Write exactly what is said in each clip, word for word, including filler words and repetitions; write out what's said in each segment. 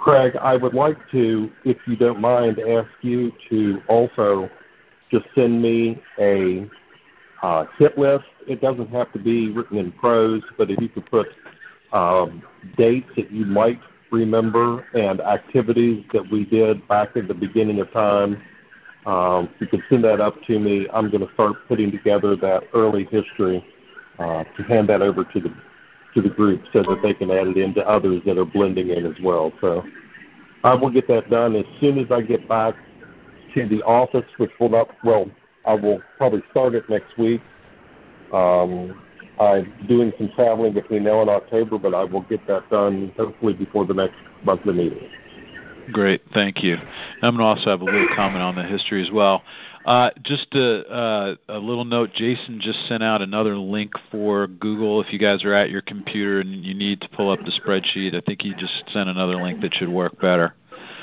Craig, I would like to, if you don't mind, ask you to also just send me a uh, hit list. It doesn't have to be written in prose, but if you could put um, dates that you might remember and activities that we did back at the beginning of time, um, if you could send that up to me, I'm going to start putting together that early history uh, to hand that over to the to the group so that they can add it into others that are blending in as well. So I will get that done as soon as I get back to the office, which will not, well, I will probably start it next week. Um, I'm doing some traveling between now and October, but I will get that done hopefully before the next monthly meeting. Great, thank you. I'm going to also have a little comment on the history as well. Uh, just a, uh, a little note, Jason just sent out another link for Google. If you guys are at your computer and you need to pull up the spreadsheet, I think he just sent another link that should work better.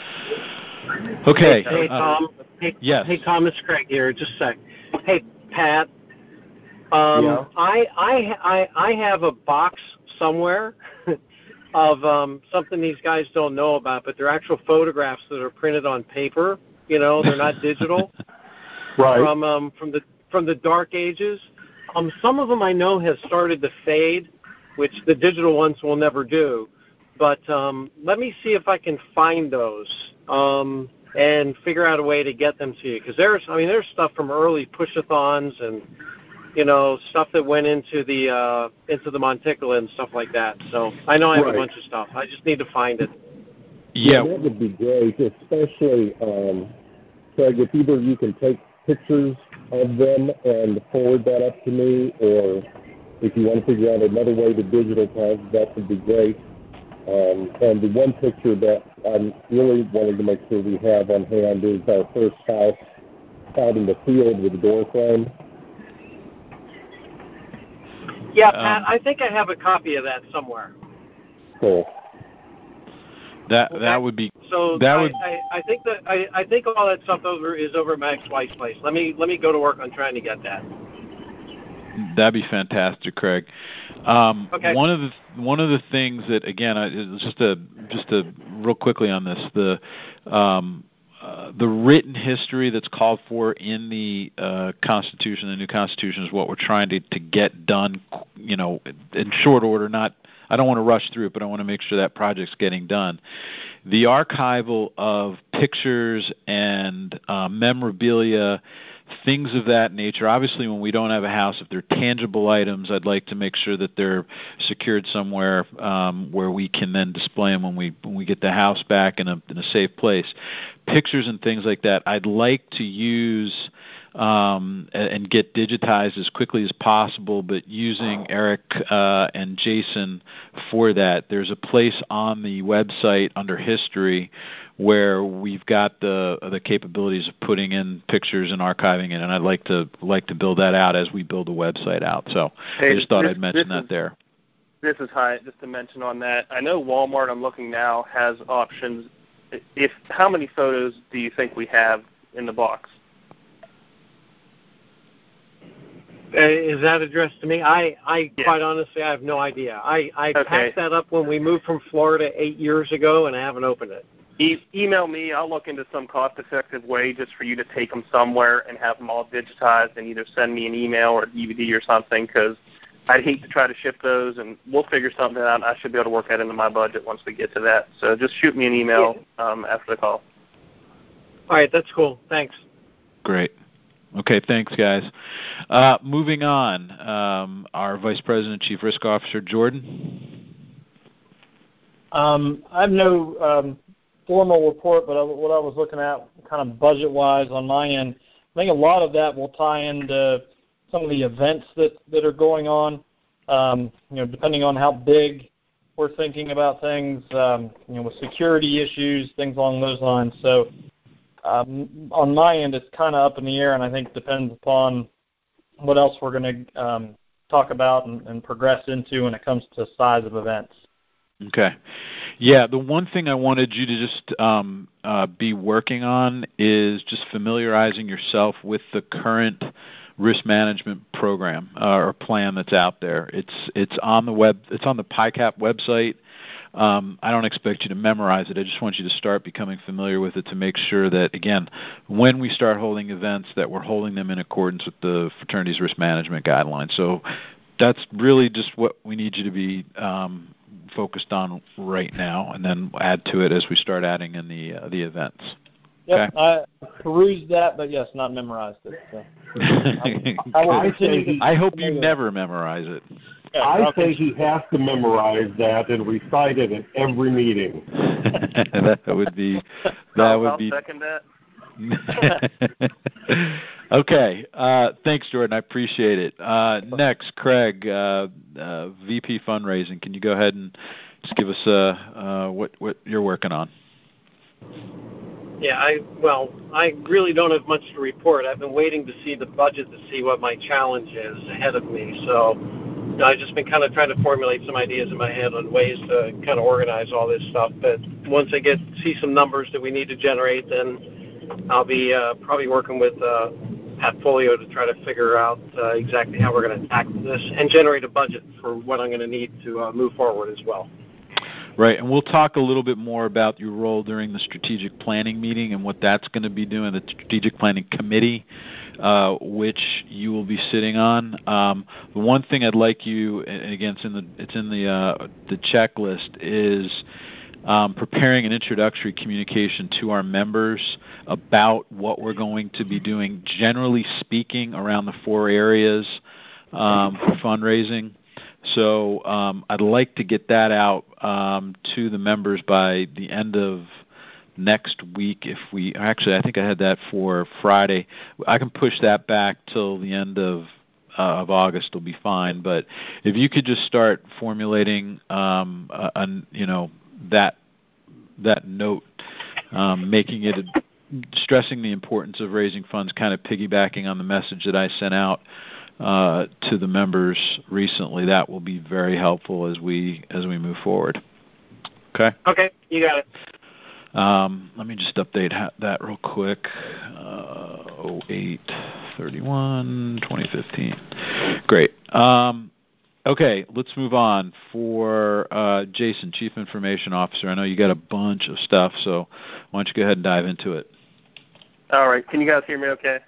Okay. Hey, hey uh, Tom. Hey, yes. Hey, Tom, it's Craig here. Just a sec. Hey, Pat. Um, yeah. I, I, I, I have a box somewhere of um, something these guys don't know about, but they're actual photographs that are printed on paper. You know, they're not digital. Right. From um, from the from the dark ages. Um, some of them I know have started to fade, which the digital ones will never do. But um, let me see if I can find those um, and figure out a way to get them to you. Because there's, I mean, there's stuff from early push-a-thons and, you know, stuff that went into the uh, into the Monticola and stuff like that. So I know I have Right. a bunch of stuff. I just need to find it. Yeah. yeah, that would be great, especially, um, Craig, if either you can take pictures of them and forward that up to me, or if you want to figure out another way to digitize, that would be great. Um, and the one picture that I'm really wanting to make sure we have on hand is our first house out in the field with the door frame. Yeah, Pat, Um, I think I have a copy of that somewhere. Cool. That Okay. that would be So that I, would I, I think that I, I think all that stuff over is over at Max White's place. Let me let me go to work on trying to get that. That'd be fantastic, Craig. Um, Okay. One of the one of the things that, again, I, just a just a real quickly on this, the um, uh, the written history that's called for in the uh, Constitution, the new Constitution, is what we're trying to, to get done, you know, in short order. Not, I don't want to rush through it, but I want to make sure that project's getting done. The archival of pictures and uh, memorabilia, things of that nature. Obviously, when we don't have a house, if they're tangible items, I'd like to make sure that they're secured somewhere um, where we can then display them when we when we get the house back in a in a safe place. Pictures and things like that, I'd like to use um, and get digitized as quickly as possible, but using Eric uh, and Jason for that. There's a place on the website under history where we've got the the capabilities of putting in pictures and archiving it, and I'd like to like to build that out as we build the website out. So hey, I just thought this, I'd mention that is, there. This is Hyatt, just to mention on that. I know Walmart, I'm looking now, has options. If how many photos do you think we have in the box? Uh, is that addressed to me? I, I yeah. quite honestly, I have no idea. I, I okay. packed that up when we moved from Florida eight years ago, and I haven't opened it. E- email me. I'll look into some cost-effective way just for you to take them somewhere and have them all digitized and either send me an email or a D V D or something, because I'd hate to try to ship those, and we'll figure something out. I should be able to work that into my budget once we get to that. So just shoot me an email um, after the call. All right, that's cool. Thanks. Great. Okay, thanks, guys. Uh, moving on, um, our Vice President, Chief Risk Officer, Jordan. Um, I have no um, formal report, but I, what I was looking at kind of budget-wise on my end, I think a lot of that will tie into some of the events that, that are going on, um, you know, depending on how big we're thinking about things, um, you know, with security issues, things along those lines. So um, on my end, it's kind of up in the air, and I think depends upon what else we're going to um, talk about and, and progress into when it comes to size of events. Okay. Yeah, the one thing I wanted you to just um, uh, be working on is just familiarizing yourself with the current risk management program uh, or plan that's out there. It's it's on the web. It's on the P I C A P website. um, I don't expect you to memorize it. I just want you to start becoming familiar with it to make sure that, again, when we start holding events, that we're holding them in accordance with the fraternity's risk management guidelines. So that's really just what we need you to be um, focused on right now, and then add to it as we start adding in the uh, the events. Yep, okay? I perused that, but yes, not memorized it. So. I, I, will I, say to, he, I hope you never memorize it. Yeah, I say he has to memorize that and recite it at every meeting. that would be that I'll, would I'll be. second that. Okay. Uh, thanks, Jordan. I appreciate it. Uh, next, Craig, uh, uh, V P Fundraising. Can you go ahead and just give us uh, uh, what what you're working on? Yeah, I well, I really don't have much to report. I've been waiting to see the budget to see what my challenge is ahead of me. So you know, I've just been kind of trying to formulate some ideas in my head on ways to kind of organize all this stuff. But once I get see some numbers that we need to generate, then I'll be uh, probably working with uh, Pat Folio to try to figure out uh, exactly how we're going to tackle this and generate a budget for what I'm going to need to uh, move forward as well. Right, and we'll talk a little bit more about your role during the strategic planning meeting and what that's going to be doing, the strategic planning committee, uh, which you will be sitting on. Um, the one thing I'd like you, and again, it's in the it's in the uh, the checklist, is um, preparing an introductory communication to our members about what we're going to be doing, generally speaking, around the four areas um, for fundraising. So um, I'd like to get that out um, to the members by the end of next week. If we actually, I think I had that for Friday. I can push that back till the end of uh, of August. It'll be fine. But if you could just start formulating, um, a, a, you know, that that note, um, making it, a, stressing the importance of raising funds, kind of piggybacking on the message that I sent out Uh, to the members recently, that will be very helpful as we as we move forward. Okay. Okay, you got it. Um, let me just update ha- that real quick. Uh, oh eight thirty-one twenty fifteen. Great. Um, okay, let's move on. For uh, Jason, Chief Information Officer, I know you got a bunch of stuff, so why don't you go ahead and dive into it? All right. Can you guys hear me okay?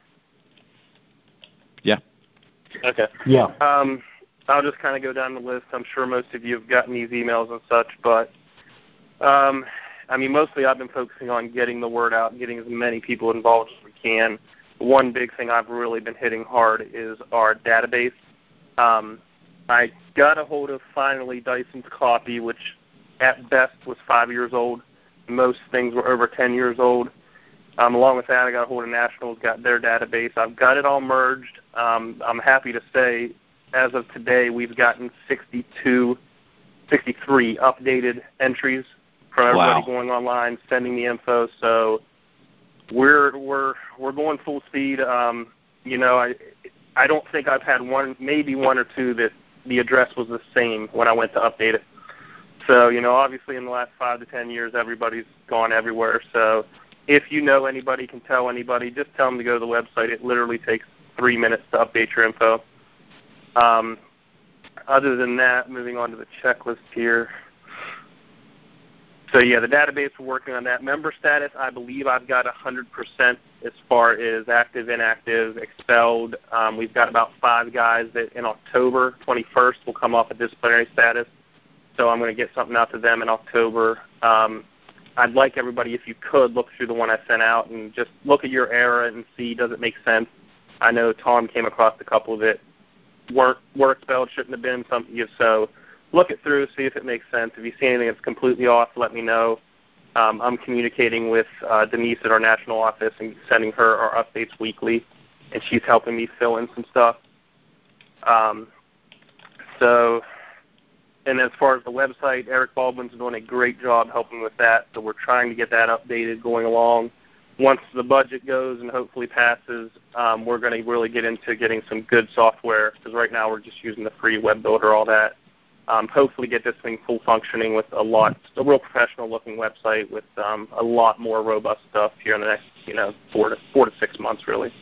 Yeah. Okay. Yeah. Um, I'll just kind of go down the list. I'm sure most of you have gotten these emails and such, but um, I mean, mostly I've been focusing on getting the word out, getting as many people involved as we can. One big thing I've really been hitting hard is our database. Um, I got a hold of finally Dyson's copy, which at best was five years old. Most things were over ten years old. Um, along with that, I got a hold of Nationals, got their database. I've got it all merged. Um, I'm happy to say, as of today, we've gotten sixty-two, sixty-three updated entries from everybody Wow. going online, sending the info. So we're we're we're going full speed. Um, you know, I I don't think I've had one, maybe one or two that the address was the same when I went to update it. So you know, obviously in the last five to ten years, everybody's gone everywhere. So if you know anybody, can tell anybody, just tell them to go to the website. It literally takes three minutes to update your info. Um, other than that, moving on to the checklist here. So, yeah, the database, we're working on that. Member status, I believe I've got one hundred percent as far as active, inactive, expelled. Um, we've got about five guys that in October twenty-first will come off a disciplinary status. So I'm going to get something out to them in October. Um, I'd like everybody, if you could, look through the one I sent out and just look at your era and see, does it make sense? I know Tom came across a couple that weren't, were expelled, shouldn't have been, something. So look it through, see if it makes sense. If you see anything that's completely off, let me know. Um, I'm communicating with uh, Denise at our national office and sending her our updates weekly, and she's helping me fill in some stuff. Um, so... And as far as the website, Eric Baldwin's doing a great job helping with that, so we're trying to get that updated going along. Once the budget goes and hopefully passes, um, we're going to really get into getting some good software, because right now we're just using the free web builder, all that. Um, hopefully get this thing full functioning with a lot, a real professional-looking website with um, a lot more robust stuff here in the next, you know, four to four to six months, really.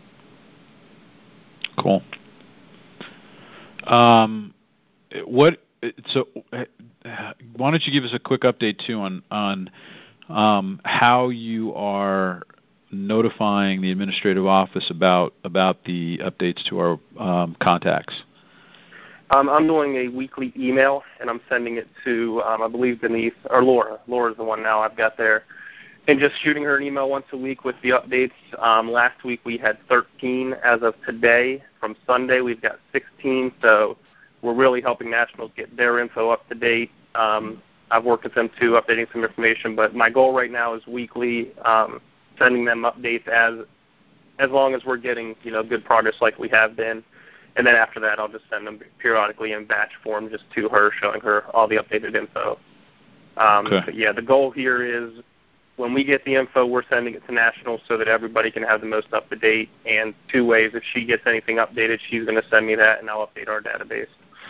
Cool. Um, what so why don't you give us a quick update too on on um, how you are notifying the administrative office about about the updates to our um, contacts? Um, I'm doing a weekly email, and I'm sending it to, um, I believe, Denise, or Laura. Laura's the one now I've got there. And just shooting her an email once a week with the updates. Um, last week we had thirteen. As of today, from Sunday, we've got sixteen. So we're really helping nationals get their info up to date. Um, I've worked with them too, updating some information. But my goal right now is weekly, um, sending them updates as as long as we're getting, you know, good progress like we have been. And then after that, I'll just send them periodically in batch form just to her, showing her all the updated info. Um, okay. But yeah, the goal here is when we get the info, we're sending it to nationals so that everybody can have the most up-to-date. And two ways, if she gets anything updated, she's going to send me that, and I'll update our database.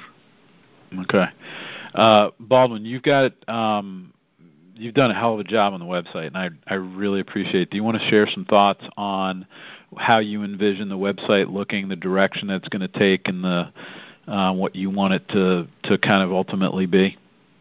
Okay. Uh, Baldwin, you've got um, you've done a hell of a job on the website, and I, I really appreciate it. Do you want to share some thoughts on how you envision the website looking, the direction that it's going to take, and the uh, what you want it to, to kind of ultimately be?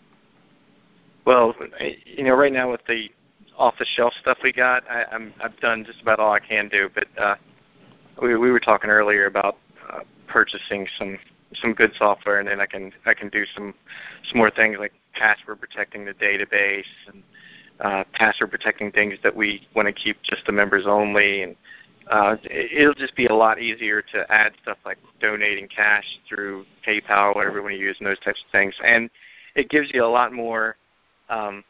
Well, you know, right now with the off-the-shelf stuff we got, I, I'm, I've done just about all I can do. But uh, we, we were talking earlier about uh, purchasing some some good software, and then I can I can do some some more things like password protecting the database and uh, password protecting things that we want to keep just the members only, and uh, it'll just be a lot easier to add stuff like donating cash through PayPal or whatever you want to use and those types of things, and it gives you a lot more. Um,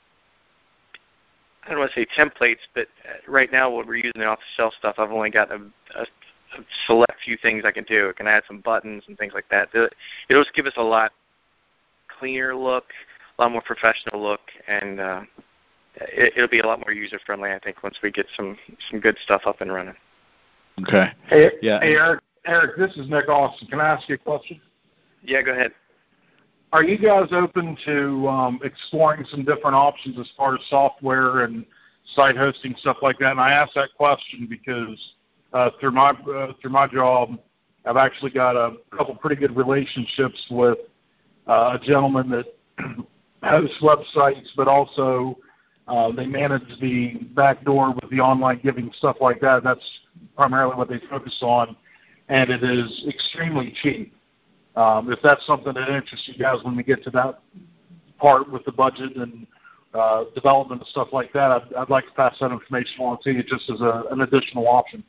I don't want to say templates, but right now when we're using the off-the-shelf stuff, I've only got a, a, a select few things I can do. I can add some buttons and things like that. It'll just give us a lot cleaner look, a lot more professional look, and uh, it, it'll be a lot more user-friendly, I think, once we get some, some good stuff up and running. Okay. Hey, yeah. hey Eric, Eric, this is Nick Austin. Can I ask you a question? Yeah, go ahead. Are you guys open to um, exploring some different options as far as software and site hosting, stuff like that? And I ask that question because uh, through my uh, through my job, I've actually got a couple pretty good relationships with uh, a gentleman that hosts websites, but also uh, they manage the back door with the online giving, stuff like that. That's primarily what they focus on, and it is extremely cheap. Um, if that's something that interests you guys when we get to that part with the budget and uh, development and stuff like that, I'd, I'd like to pass that information along to you just as a, an additional option.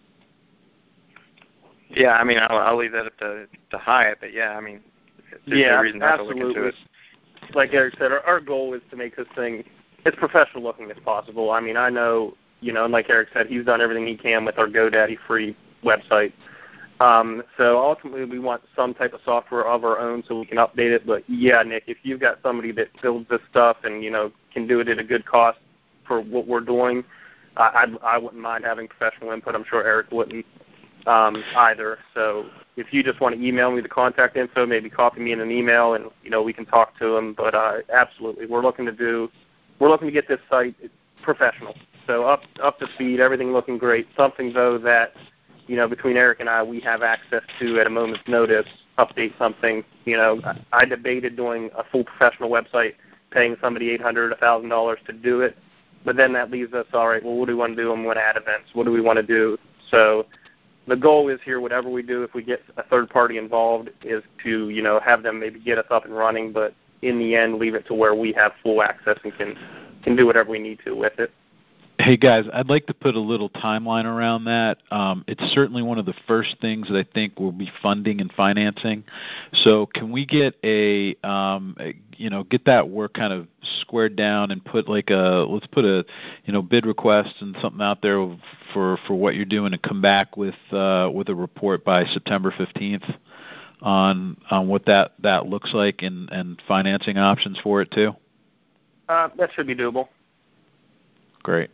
Yeah, I mean, I'll, I'll leave that up to, to Hyatt, but yeah, I mean, there's yeah, no reason not absolutely. to look into it. Like Eric said, our, our goal is to make this thing as professional looking as possible. I mean, I know, you know, and like Eric said, he's done everything he can with our GoDaddy free website. Um, so ultimately we want some type of software of our own so we can update it. But yeah, Nick, if you've got somebody that builds this stuff and, you know, can do it at a good cost for what we're doing, I, I, I wouldn't mind having professional input. I'm sure Eric wouldn't um, either. So if you just want to email me the contact info, maybe copy me in an email and, you know, we can talk to them. But uh, absolutely, we're looking to do, we're looking to get this site professional. So up, up to speed, everything looking great. Something, though, that, you know, between Eric and I, we have access to at a moment's notice, update something. You know, I debated doing a full professional website, paying somebody eight hundred dollars, one thousand dollars to do it, but then that leaves us, all right, well, what do we want to do? And we want to add events. What do we want to do? So the goal is here, whatever we do, if we get a third party involved, is to, you know, have them maybe get us up and running, but in the end, leave it to where we have full access and can, can do whatever we need to with it. Hey, guys, I'd like to put a little timeline around that. Um, it's certainly one of the first things that I think we'll be funding and financing. So can we get a, um, a, you know, get that work kind of squared down and put like a, let's put a, you know, bid request and something out there for, for what you're doing and come back with uh, with a report by September fifteenth on on what that, that looks like and, and financing options for it too? Uh, that should be doable. Great.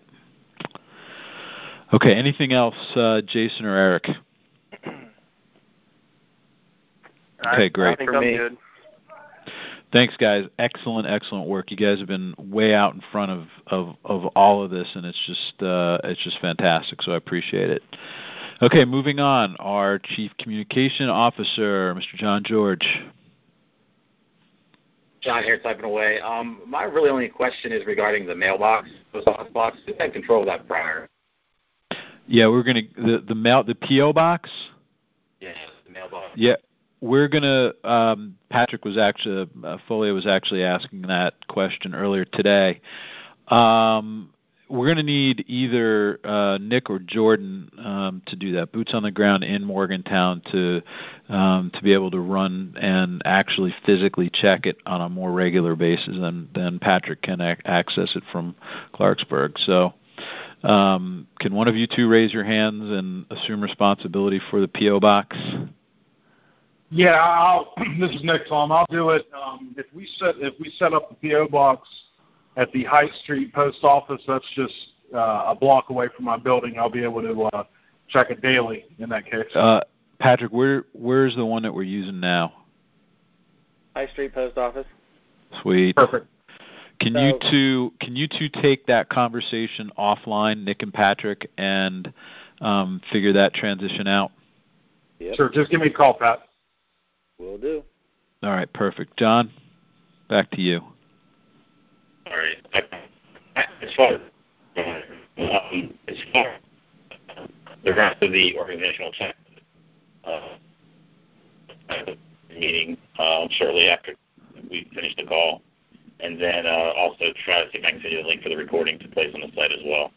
Okay, anything else, uh, Jason or Eric? Okay, great. I think For I'm me. good. Thanks, guys. Excellent, excellent work. You guys have been way out in front of, of, of all of this, and it's just uh, it's just fantastic. So I appreciate it. Okay, moving on. Our Chief Communication Officer, Mister John George. John here typing away. Um, my really only question is regarding the mailbox, post office box. Who had control of that prior? Yeah, we're gonna the the mail the P O box. Yeah, the mailbox. Yeah, we're gonna. Um, Patrick was actually uh, Foley was actually asking that question earlier today. Um, we're gonna need either uh, Nick or Jordan um, to do that. Boots on the ground in Morgantown to um, to be able to run and actually physically check it on a more regular basis than than Patrick can ac- access it from Clarksburg. So. Um, can one of you two raise your hands and assume responsibility for the P O box? Yeah, I'll, this is Nick, Tom. I'll do it. Um, if we set if we set up the P O box at the High Street Post Office, that's just uh, a block away from my building. I'll be able to uh, check it daily in that case. Uh, Patrick, where where's the one that we're using now? High Street Post Office. Sweet. Perfect. Can So, you two can you two take that conversation offline, Nick and Patrick, and um, figure that transition out? Yep. Sure. Just give me a call, Pat. Will do. All right, perfect. John, back to you. All right. As far as, um, as far as the rest of the organizational check, uh, at the meeting um, shortly after we finish the call, and then uh, also try to see if I can send you the link for the recording to place on the site as well.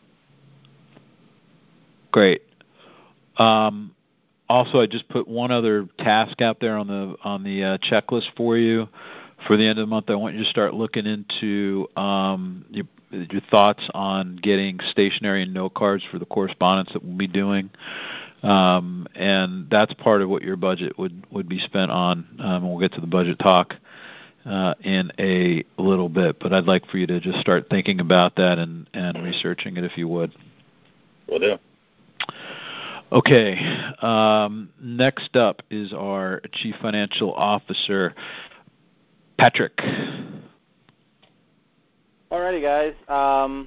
Great. Um, also, I just put one other task out there on the on the uh, checklist for you. For the end of the month, I want you to start looking into um, your, your thoughts on getting stationery and note cards for the correspondence that we'll be doing. Um, and that's part of what your budget would, would be spent on. Um, we'll get to the budget talk uh, in a little bit, but I'd like for you to just start thinking about that and, and researching it if you would. Will do. Okay. Um, next up is our Chief Financial Officer, Patrick. Alrighty, guys. Um,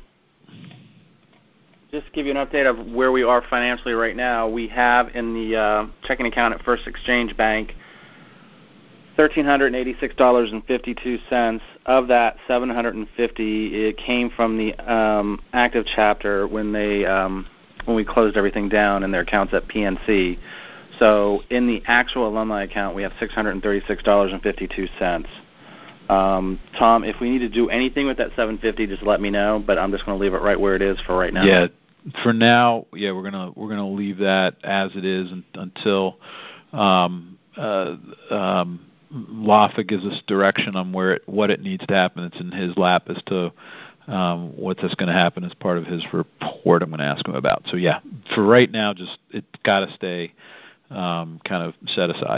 just to give you an update of where we are financially right now, we have in the uh, checking account at First Exchange Bank one thousand three hundred eighty-six dollars and fifty-two cents. Of that, seven hundred fifty dollars it came from the um, active chapter when they um, when we closed everything down in their accounts at P N C. So in the actual alumni account, we have six hundred thirty-six dollars and fifty-two cents. Um, Tom, if we need to do anything with that seven hundred fifty dollars, just let me know. But I'm just going to leave it right where it is for right now. Yeah, for now, yeah, we're gonna we're gonna leave that as it is until um, uh, um, Lafa gives us direction on where it, what it needs to happen. It's in his lap as to um, what's going to happen as part of his report. I'm going to ask him about. So yeah, for right now, just it's got to stay um, kind of set aside.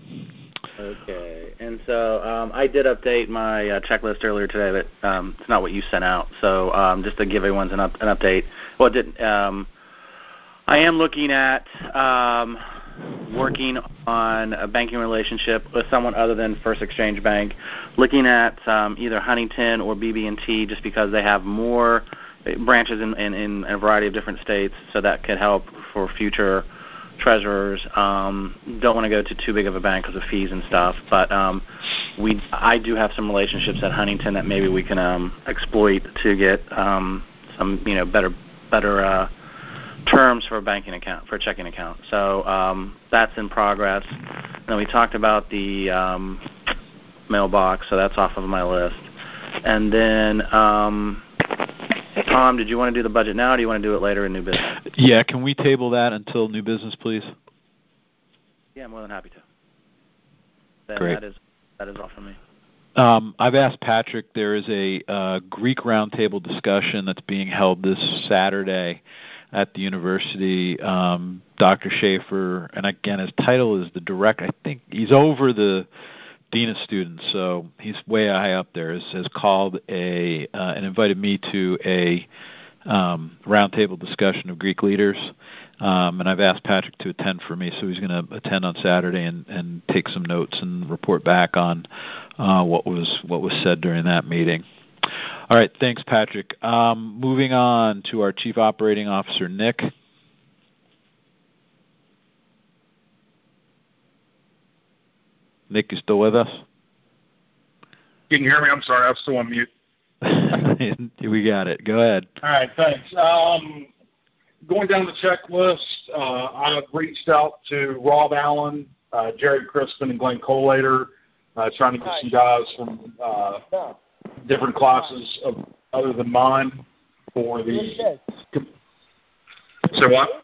Okay, and so um, I did update my uh, checklist earlier today, but um, it's not what you sent out. So um, just to give everyone an, up, an update, well, it didn't, um, I am looking at um, working on a banking relationship with someone other than First Exchange Bank, looking at um, either Huntington or B B and T, just because they have more branches in, in, in a variety of different states, so that could help for future treasurers. Um, don't want to go to too big of a bank because of fees and stuff, but um, we I do have some relationships at Huntington that maybe we can um, exploit to get um, some you know better better uh, terms for a banking account, for a checking account. So um, that's in progress. And then we talked about the um, mailbox, so that's off of my list. And then um, Tom, did you want to do the budget now, or do you want to do it later in new business? Yeah, can we table that until new business, please? Yeah, I'm more than happy to. Then Great. That is that is all from me. Um, I've asked Patrick. There is a uh, Greek roundtable discussion that's being held this Saturday at the university. Um, Doctor Schaefer, and again, his title is the direct. I think he's over the dean of students, so he's way high up there. Has, has called a uh, and invited me to a um, roundtable discussion of Greek leaders, um, and I've asked Patrick to attend for me, so he's going to attend on Saturday and, and take some notes and report back on uh, what was what was said during that meeting. All right, thanks, Patrick. Um, moving on to our Chief Operating Officer, Nick. Nick, you still with us? Can you hear me? I'm sorry, I was still on mute. We got it. Go ahead. All right, thanks. Um, going down the checklist, uh, I've reached out to Rob Allen, uh, Jerry Crispin, and Glenn Collater, uh, trying to get some guys from uh, different classes of, other than mine for the. So what?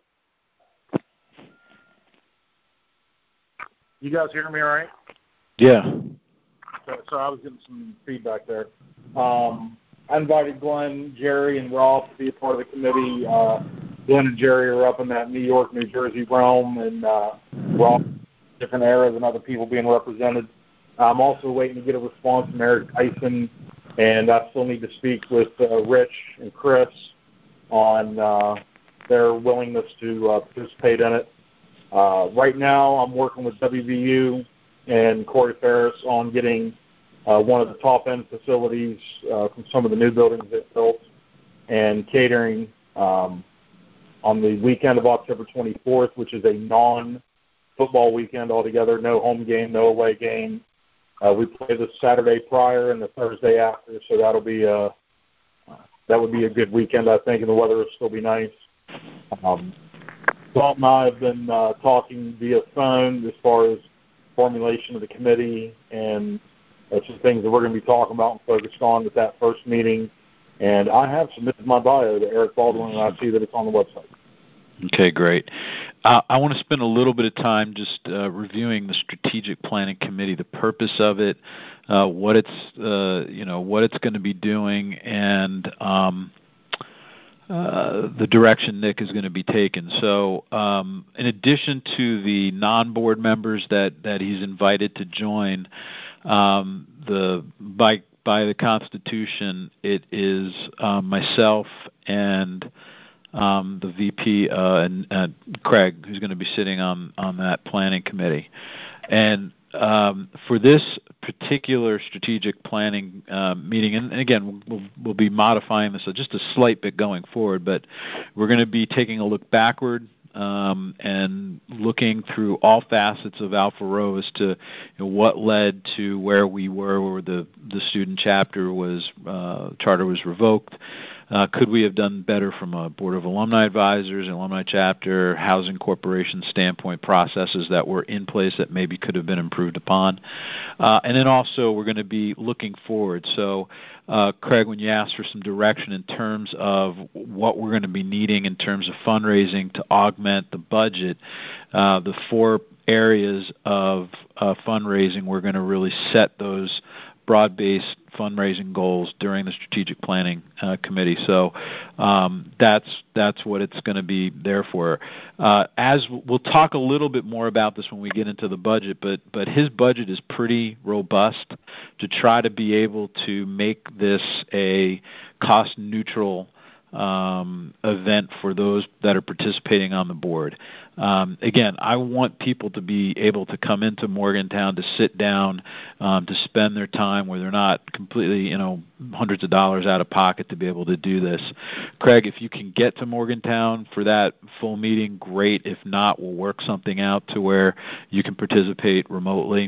You guys hear me all right? Yeah. So, so I was getting some feedback there. Um, I invited Glenn, Jerry, and Rob to be a part of the committee. Uh, Glenn and Jerry are up in that New York, New Jersey realm, and uh, Rob, different eras and other people being represented. I'm also waiting to get a response from Eric Tyson, and I still need to speak with uh, Rich and Chris on uh, their willingness to uh, participate in it. Uh, right now, I'm working with W V U and Corey Ferris on getting uh, one of the top-end facilities uh, from some of the new buildings they've built and catering um, on the weekend of October twenty-fourth, which is a non-football weekend altogether, no home game, no away game. Uh, we play the Saturday prior and the Thursday after, so that'll be a, that would be a good weekend, I think, and the weather will still be nice. Um, Tom and I have been uh, talking via phone as far as formulation of the committee, and that's some things that we're going to be talking about and focused on with that first meeting. And I have submitted my bio to Eric Baldwin, and I see that it's on the website. Okay, great. Uh, I want to spend a little bit of time just uh, reviewing the strategic planning committee, the purpose of it, uh, what it's uh, you know what it's going to be doing, and um, uh, the direction Nick is going to be taking. So, um, in addition to the non-board members that, that he's invited to join, um, the by by the Constitution, it is uh, myself and um, the V P uh, and uh, Craig, who's going to be sitting on, on that planning committee. And um, for this particular strategic planning uh, meeting, and, and again, we'll, we'll be modifying this just a slight bit going forward, but we're going to be taking a look backward um, and looking through all facets of Alpha Rho as to you know, what led to where we were, where the, the student chapter was, uh, charter was revoked. Uh, could we have done better from a Board of Alumni Advisors, Alumni Chapter, Housing Corporation standpoint, processes that were in place that maybe could have been improved upon? Uh, and then also we're going to be looking forward. So, uh, Craig, when you asked for some direction in terms of what we're going to be needing in terms of fundraising to augment the budget, uh, the four areas of uh, fundraising, we're going to really set those broad-based fundraising goals during the strategic planning uh, committee. So um, that's that's what it's going to be there for. Uh, as we'll talk a little bit more about this when we get into the budget, but but his budget is pretty robust to try to be able to make this a cost-neutral um, event for those that are participating on the board. Um, again, I want people to be able to come into Morgantown to sit down, um, to spend their time where they're not completely, you know, hundreds of dollars out of pocket to be able to do this. Craig, if you can get to Morgantown for that full meeting, great. If not, we'll work something out to where you can participate remotely.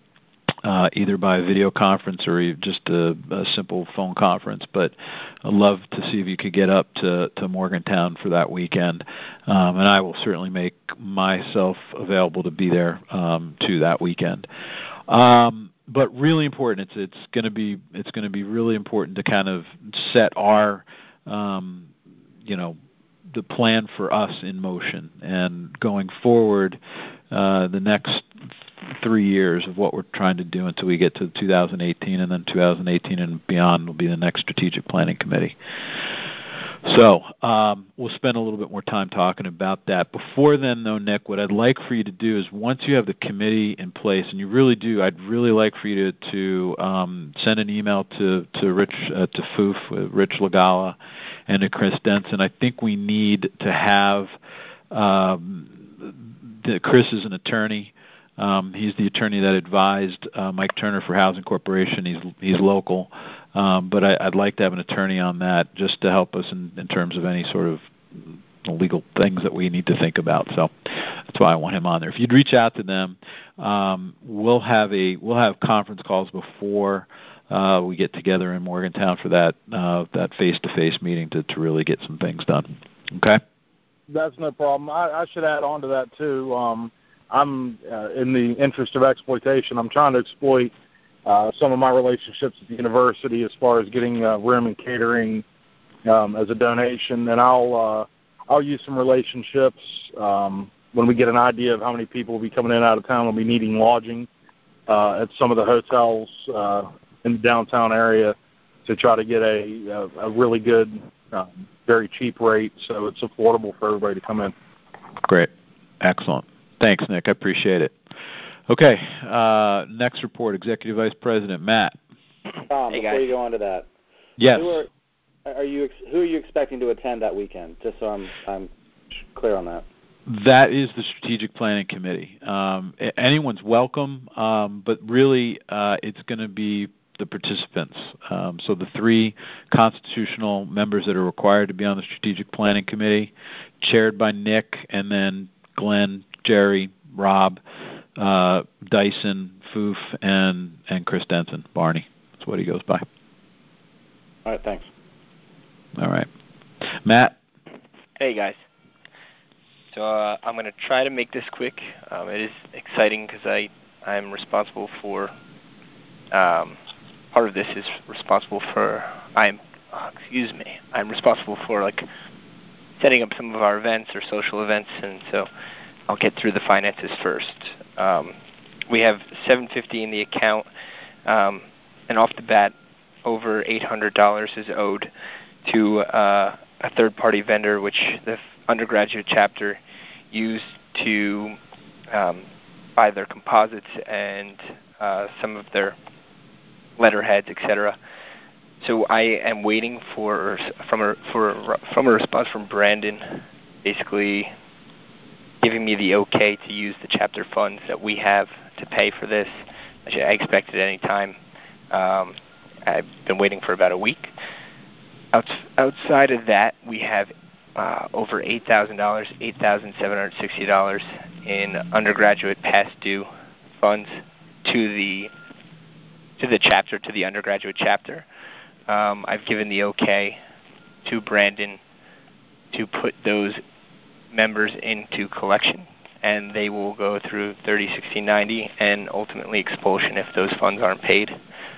Uh, either by video conference or just a, a simple phone conference. But I'd love to see if you could get up to, to Morgantown for that weekend. Um, and I will certainly make myself available to be there um, too that weekend. Um, but really important, it's it's going to be it's going to be really important to kind of set our um, you know the plan for us in motion and going forward uh, the next three years of what we're trying to do until we get to two thousand eighteen, and then two thousand eighteen and beyond will be the next strategic planning committee. So um, we'll spend a little bit more time talking about that. Before then, though, Nick, what I'd like for you to do is once you have the committee in place, and you really do, I'd really like for you to, to um, send an email to to Rich uh, to F O O F, uh, Rich Legala, and to Chris Denson. I think we need to have um, the, Chris is an attorney. Um, he's the attorney that advised uh, Mike Turner for Housing Corporation. He's he's local, um, but I, I'd like to have an attorney on that just to help us in, in terms of any sort of legal things that we need to think about. So that's why I want him on there. If you'd reach out to them, um, we'll have a we'll have conference calls before uh, we get together in Morgantown for that uh, that face-to-face meeting to, to really get some things done. Okay? That's no problem. I, I should add on to that, too. Um, I'm, uh, in the interest of exploitation, I'm trying to exploit uh, some of my relationships at the university as far as getting uh, room and catering um, as a donation, and I'll uh, I'll use some relationships um, when we get an idea of how many people will be coming in and out of town. We'll be needing lodging uh, at some of the hotels uh, in the downtown area to try to get a, a, a really good, uh, very cheap rate so it's affordable for everybody to come in. Great. Excellent. Thanks, Nick. I appreciate it. Okay. Uh, next report, Executive Vice President Matt. Tom, hey before guys. you go on to that, yes. Who are, are you who are you expecting to attend that weekend? Just so I'm I'm clear on that. That is the Strategic Planning Committee. Um, anyone's welcome, um, but really uh, it's going to be the participants. Um, so the three constitutional members that are required to be on the Strategic Planning Committee, chaired by Nick, and then Glenn, Jerry, Rob, uh, Dyson, Foof, and, and Chris Denson. Barney. That's what he goes by. All right, thanks. All right. Matt? Hey, guys. So uh, I'm going to try to make this quick. Um, it is exciting because I I'm responsible for um, part of this is responsible for I'm oh, excuse me I'm responsible for like setting up some of our events or social events, and so I'll get through the finances first. Um, we have seven hundred fifty dollars in the account, um, and off the bat, over eight hundred dollars is owed to uh, a third-party vendor, which the undergraduate chapter used to um, buy their composites and uh, some of their letterheads, et cetera. So I am waiting for from a for from a response from Brandon, basically giving me the okay to use the chapter funds that we have to pay for this. I expect it any time. Um, I've been waiting for about a week. Outs- outside of that, we have uh, over eight thousand dollars, eight thousand seven hundred sixty dollars in undergraduate past due funds to the to the chapter, to the undergraduate chapter. Um, I've given the okay to Brandon to put those members into collection, and they will go through thirty, sixty, ninety, and ultimately expulsion if those funds aren't paid.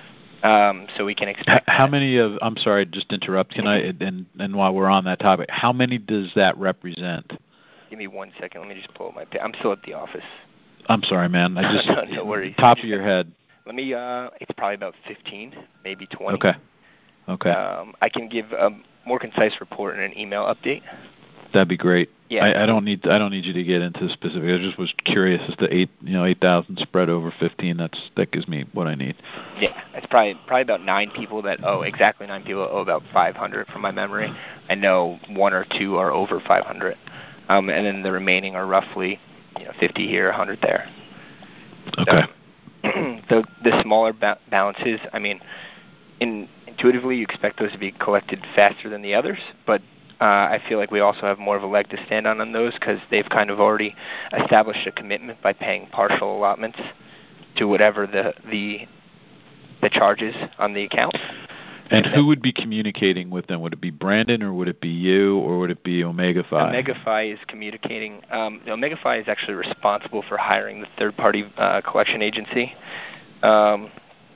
Um, so we can expect. How that. many of? I'm sorry, just to interrupt. Can I? And and while we're on that topic, how many does that represent? Give me one second. Let me just pull up my. I'm still at the office. I'm sorry, man. I just no, no worries. Top of your head. Let me. Uh, it's probably about fifteen, maybe twenty. Okay. Okay. Um, I can give a more concise report in an email update. That'd be great. Yeah. I, I don't need I don't need you to get into specifics. I just was curious as to eight you know eight thousand spread over fifteen. That's that gives me what I need. Yeah, it's probably probably about nine people that owe exactly nine people owe about five hundred from my memory. I know one or two are over five hundred, um, and then the remaining are roughly you know fifty here, a hundred there. Okay. So, the the smaller ba- balances, I mean, in, intuitively you expect those to be collected faster than the others, but Uh, I feel like we also have more of a leg to stand on on those because they've kind of already established a commitment by paying partial allotments to whatever the the, the charges on the account. And, and who would be communicating with them? Would it be Brandon, or would it be you, or would it be Omega Phi? Omega Phi is communicating. Um, Omega Phi is actually responsible for hiring the third-party uh, collection agency. Um,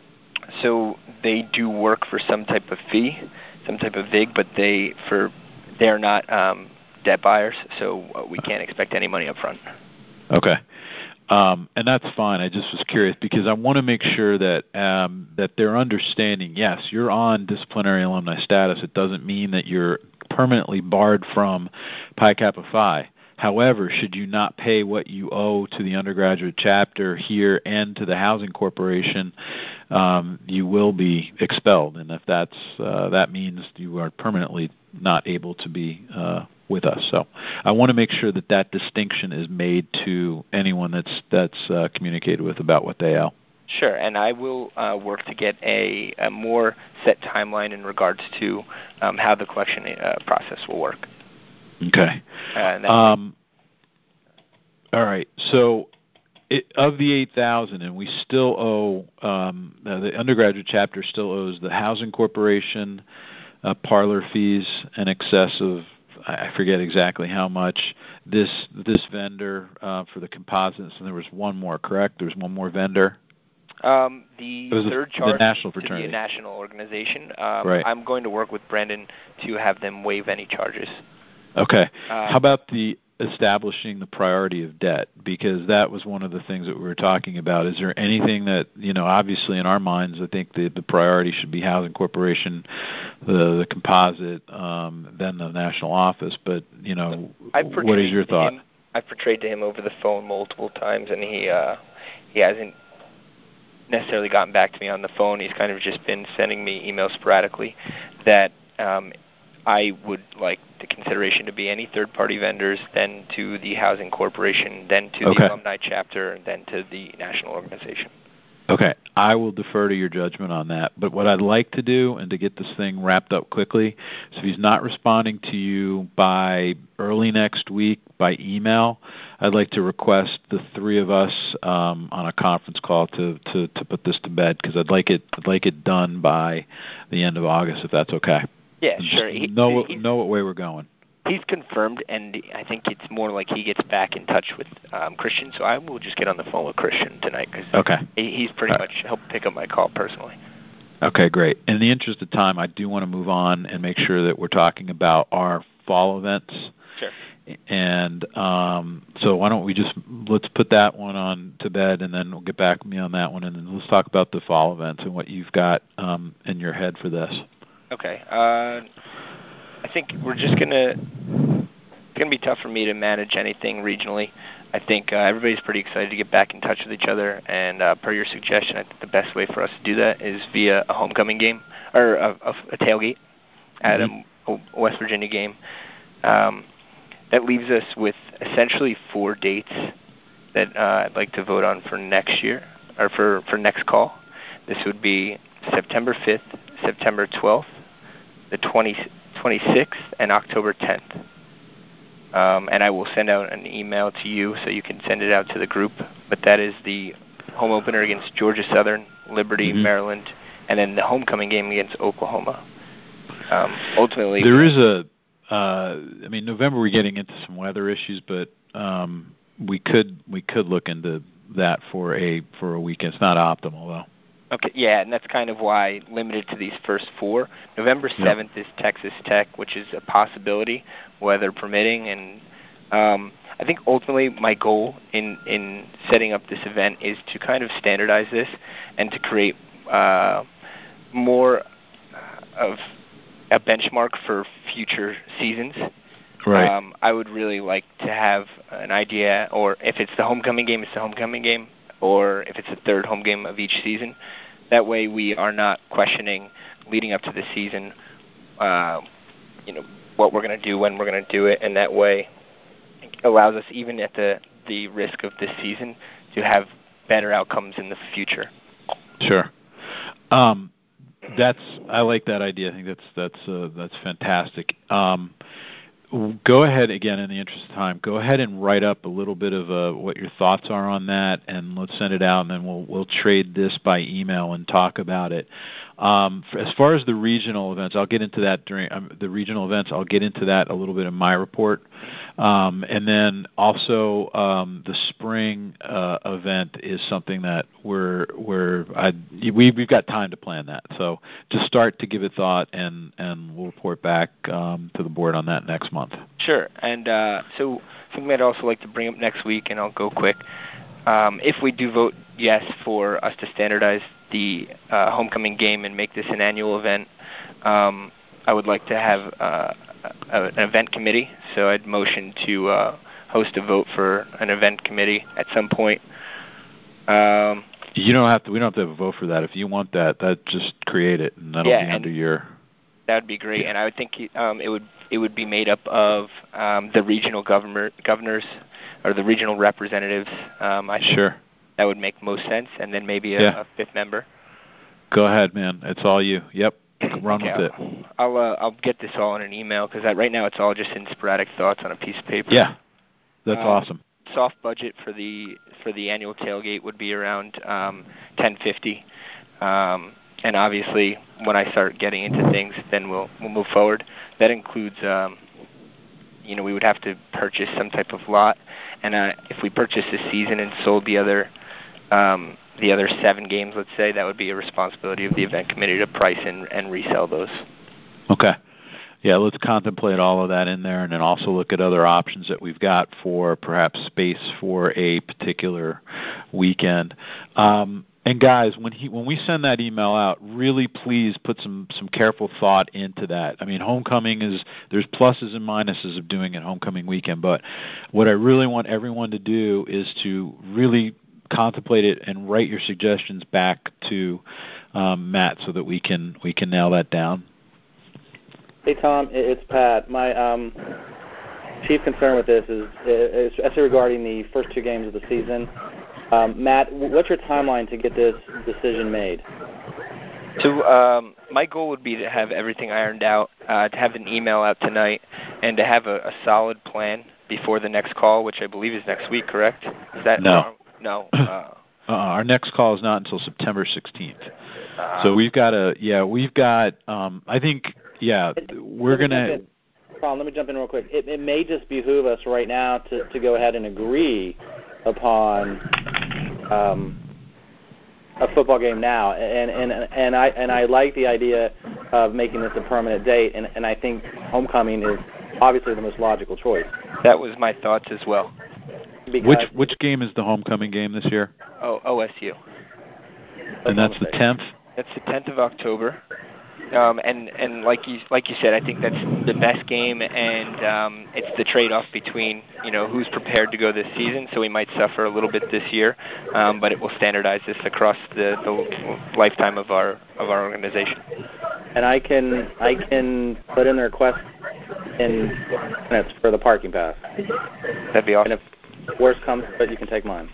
so they do work for some type of fee, some type of vig, but they for They're not um, debt buyers, so we can't expect any money up front. Okay. Um, and that's fine. I just was curious because I want to make sure that um, that they're understanding, yes, you're on disciplinary alumni status. It doesn't mean that you're permanently barred from Pi Kappa Phi. However, should you not pay what you owe to the undergraduate chapter here and to the housing corporation, um, you will be expelled. And if that's uh, that means you are permanently not able to be uh, with us. So I want to make sure that that distinction is made to anyone that's that's uh, communicated with about what they owe. Sure, and I will uh, work to get a, a more set timeline in regards to um, how the collection uh, process will work. Okay. Uh, um, all right. So it, of the eight thousand, and we still owe um, uh, the undergraduate chapter still owes the Housing Corporation uh, parlor fees in excess of, I forget exactly how much. This this vendor uh, for the composites, and there was one more. Correct? There was one more vendor. Um, the third a, charge the national to fraternity. the national organization. Um, right. I'm going to work with Brendan to have them waive any charges. Okay. Um, How about the establishing the priority of debt? Because that was one of the things that we were talking about. Is there anything that, you know, obviously in our minds, I think the, the priority should be Housing Corporation, the, the composite, um, then the national office. But, you know, what is your thought? Him, I've portrayed to him over the phone multiple times, and he uh, he hasn't necessarily gotten back to me on the phone. He's kind of just been sending me emails sporadically that um, I would like the consideration to be any third-party vendors, then to the Housing Corporation, then to okay. the alumni chapter, and then to the national organization. Okay, I will defer to your judgment on that. But what I'd like to do, and to get this thing wrapped up quickly, is if he's not responding to you by early next week by email, I'd like to request the three of us um, on a conference call to, to, to put this to bed, because I'd like it I'd like it done by the end of August, if that's okay. Yeah, and sure. He, know know what way we're going. He's confirmed, and I think it's more like he gets back in touch with um, Christian, so I will just get on the phone with Christian tonight, because okay. he, he's pretty All much helped pick up my call personally. Okay, great. In the interest of time, I do want to move on and make sure that we're talking about our fall events. Sure. And um, so why don't we just, let's put that one on to bed, and then we'll get back with me on that one, and then let's talk about the fall events and what you've got um, in your head for this. Okay. Uh, I think we're just going to, it's going to be tough for me to manage anything regionally. I think uh, everybody's pretty excited to get back in touch with each other, and uh, per your suggestion, I think the best way for us to do that is via a homecoming game, or a, a, a tailgate at mm-hmm. a, a West Virginia game. Um, that leaves us with essentially four dates that uh, I'd like to vote on for next year, or for, for next call. This would be September fifth, September twelfth, the twenty-sixth, and October tenth. Um, and I will send out an email to you so you can send it out to the group. But that is the home opener against Georgia Southern, Liberty, mm-hmm. Maryland, and then the homecoming game against Oklahoma. Um, ultimately, there is a. Uh, I mean, November we're getting into some weather issues, but um, we could we could look into that for a for a weekend. It's not optimal though. Okay, yeah, and that's kind of why limited to these first four. November seventh yep. is Texas Tech, which is a possibility, weather permitting, and um, I think ultimately my goal in, in setting up this event is to kind of standardize this and to create uh, more of a benchmark for future seasons. Right. Um, I would really like to have an idea, or if it's the homecoming game, it's the homecoming game, or if it's the third home game of each season. That way we are not questioning leading up to the season, uh, you know, what we're going to do, when we're going to do it, and that way it allows us, even at the, the risk of this season, to have better outcomes in the future. Sure. Um, that's I like that idea. I think that's that's uh, that's fantastic. Um, Go ahead, again, in the interest of time, go ahead and write up a little bit of uh, what your thoughts are on that, and let's send it out, and then we'll we'll trade this by email and talk about it. Um, for, as far as the regional events, I'll get into that during um, the regional events. I'll get into that a little bit in my report, um, and then also um, the spring uh, event is something that we're we're I, we we've got time to plan that. So just start to give it thought, and and we'll report back um, to the board on that next month. Sure, and uh, so something I'd also like to bring up next week, and I'll go quick. Um, if we do vote yes for us to standardize the uh, homecoming game and make this an annual event, um, I would like to have uh, a, an event committee. So I'd motion to uh, host a vote for an event committee at some point. Um, you don't have to. We don't have to have a vote for that. If you want that, that just create it, and that'll yeah, be under your. That would be great, yeah. and I would think um, it would it would be made up of um, the regional governor, governors or the regional representatives. Um, I sure. That would make most sense, and then maybe a, yeah. a fifth member. Go ahead, man. It's all you. Yep. Run okay, with I'll, it. I'll uh, I'll get this all in an email, because right now it's all just in sporadic thoughts on a piece of paper. Yeah. That's um, awesome. soft budget for the for the annual tailgate would be around um, ten fifty. Um, and obviously, when I start getting into things, then we'll we'll move forward. That includes, um, you know, we would have to purchase some type of lot, and uh, if we purchased this season and sold the other um, the other seven games, let's say, that would be a responsibility of the event committee to price and, and resell those. Okay. Yeah, let's contemplate all of that in there, and then also look at other options that we've got for perhaps space for a particular weekend. Um, and guys, when he when we send that email out, really please put some some careful thought into that. I mean, homecoming is there's pluses and minuses of doing it homecoming weekend, but what I really want everyone to do is to really contemplate it and write your suggestions back to um, Matt so that we can we can nail that down. Hey, Tom, it's Pat. My um, chief concern with this is, is especially regarding the first two games of the season. Um, Matt, what's your timeline to get this decision made? So um, my goal would be to have everything ironed out, uh, to have an email out tonight, and to have a, a solid plan before the next call, which I believe is next week, correct? Is that no? Wrong? No. Uh, uh, our next call is not until September sixteenth. Uh, so we've got a yeah, we've got. Um, I think. Yeah, we're going to... Ron, let me jump in real quick. It, it may just behoove us right now to, to go ahead and agree upon um, a football game now. And, and, and, I, and I like the idea of making this a permanent date, and, and I think homecoming is obviously the most logical choice. That was my thoughts as well. Because which which game is the homecoming game this year? Oh, O S U. And that's the tenth? That's the tenth of October. Um, and, and like you like you said, I think that's the best game, and um, it's the trade-off between, you know, who's prepared to go this season. So we might suffer a little bit this year, um, but it will standardize this across the, the lifetime of our of our organization. And I can I can put in the request in minutes for the parking pass. That'd be awesome. And if worse comes, but you can take mine.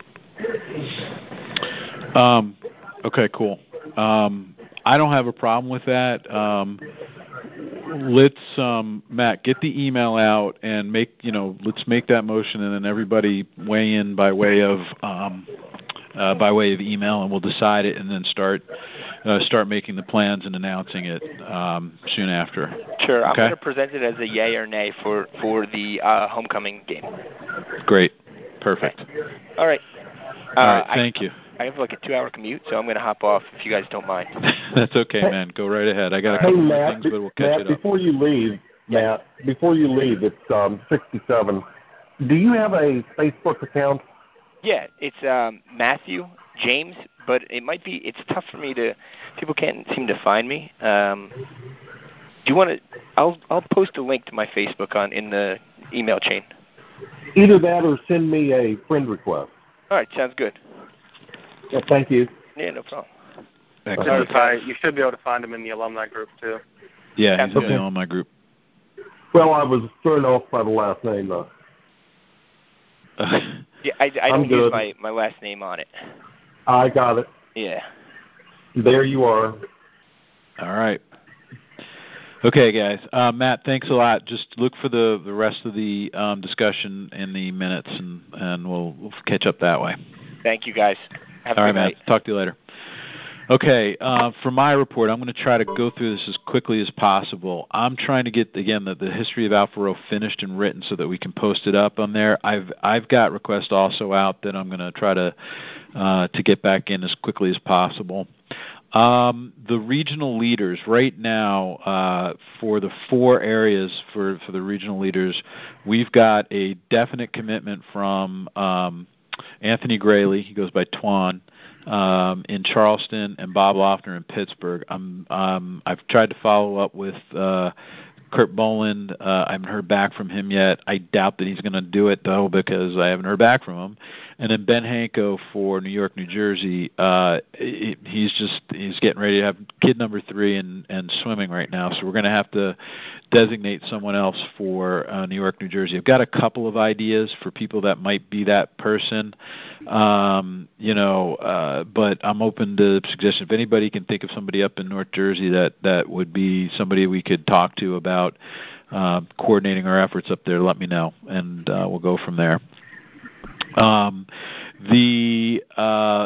Um. Okay. Cool. Um. I don't have a problem with that. Um, let's, um, Matt, get the email out and make, you know, let's make that motion, and then everybody weigh in by way of, um, uh, by way of email, and we'll decide it, and then start, uh, start making the plans and announcing it um, soon after. Sure. Okay? I'm going to present it as a yay or nay for for the uh, homecoming game. Great. Perfect. All right. Uh, All right. Thank I, you. I have like a two-hour commute, so I'm going to hop off if you guys don't mind. That's okay, man. Go right ahead. I got a couple hey, more Matt, things, but we'll catch Matt, it up. before you leave, Matt, before you leave, it's um, sixty-seven. Do you have a Facebook account? Yeah, it's um, Matthew James, but it might be. It's tough for me to. People can't seem to find me. Um, do you want to? I'll I'll post a link to my Facebook on in the email chain. Either that or send me a friend request. All right, sounds good. Yeah, thank you. Yeah, no problem. Excellent. You should be able to find him in the alumni group, too. Yeah, he's okay. in the alumni group. Well, I was thrown off by the last name, though. yeah, I, I don't use my, my last name on it. I got it. Yeah. There you are. All right. Okay, guys. Uh, Matt, thanks a lot. Just look for the, the rest of the um, discussion in the minutes, and, and we'll, we'll catch up that way. Thank you, guys. Have All a right, good night. Matt. Talk to you later. Okay, uh, for my report, I'm going to try to go through this as quickly as possible. I'm trying to get, again, the, the history of Alpha Row finished and written so that we can post it up on there. I've I've got requests also out that I'm going to try to uh, to get back in as quickly as possible. Um, the regional leaders right now, uh, for the four areas for, for the regional leaders, we've got a definite commitment from um, Anthony Grayley. He goes by Twan. Um, in Charleston, and Bob Loeffner in Pittsburgh. I'm, um, I've tried to follow up with uh, Kurt Boland. Uh, I haven't heard back from him yet. I doubt that he's going to do it, though, because I haven't heard back from him. And then Ben Hanko for New York, New Jersey. Uh, he, he's just he's getting ready to have kid number three and, and swimming right now, so we're going to have to designate someone else for uh, New York, New Jersey. I've got a couple of ideas for people that might be that person, um, you know, uh, but I'm open to suggestions. If anybody can think of somebody up in North Jersey that, that would be somebody we could talk to about uh, coordinating our efforts up there, let me know, and uh, we'll go from there. Um, the uh,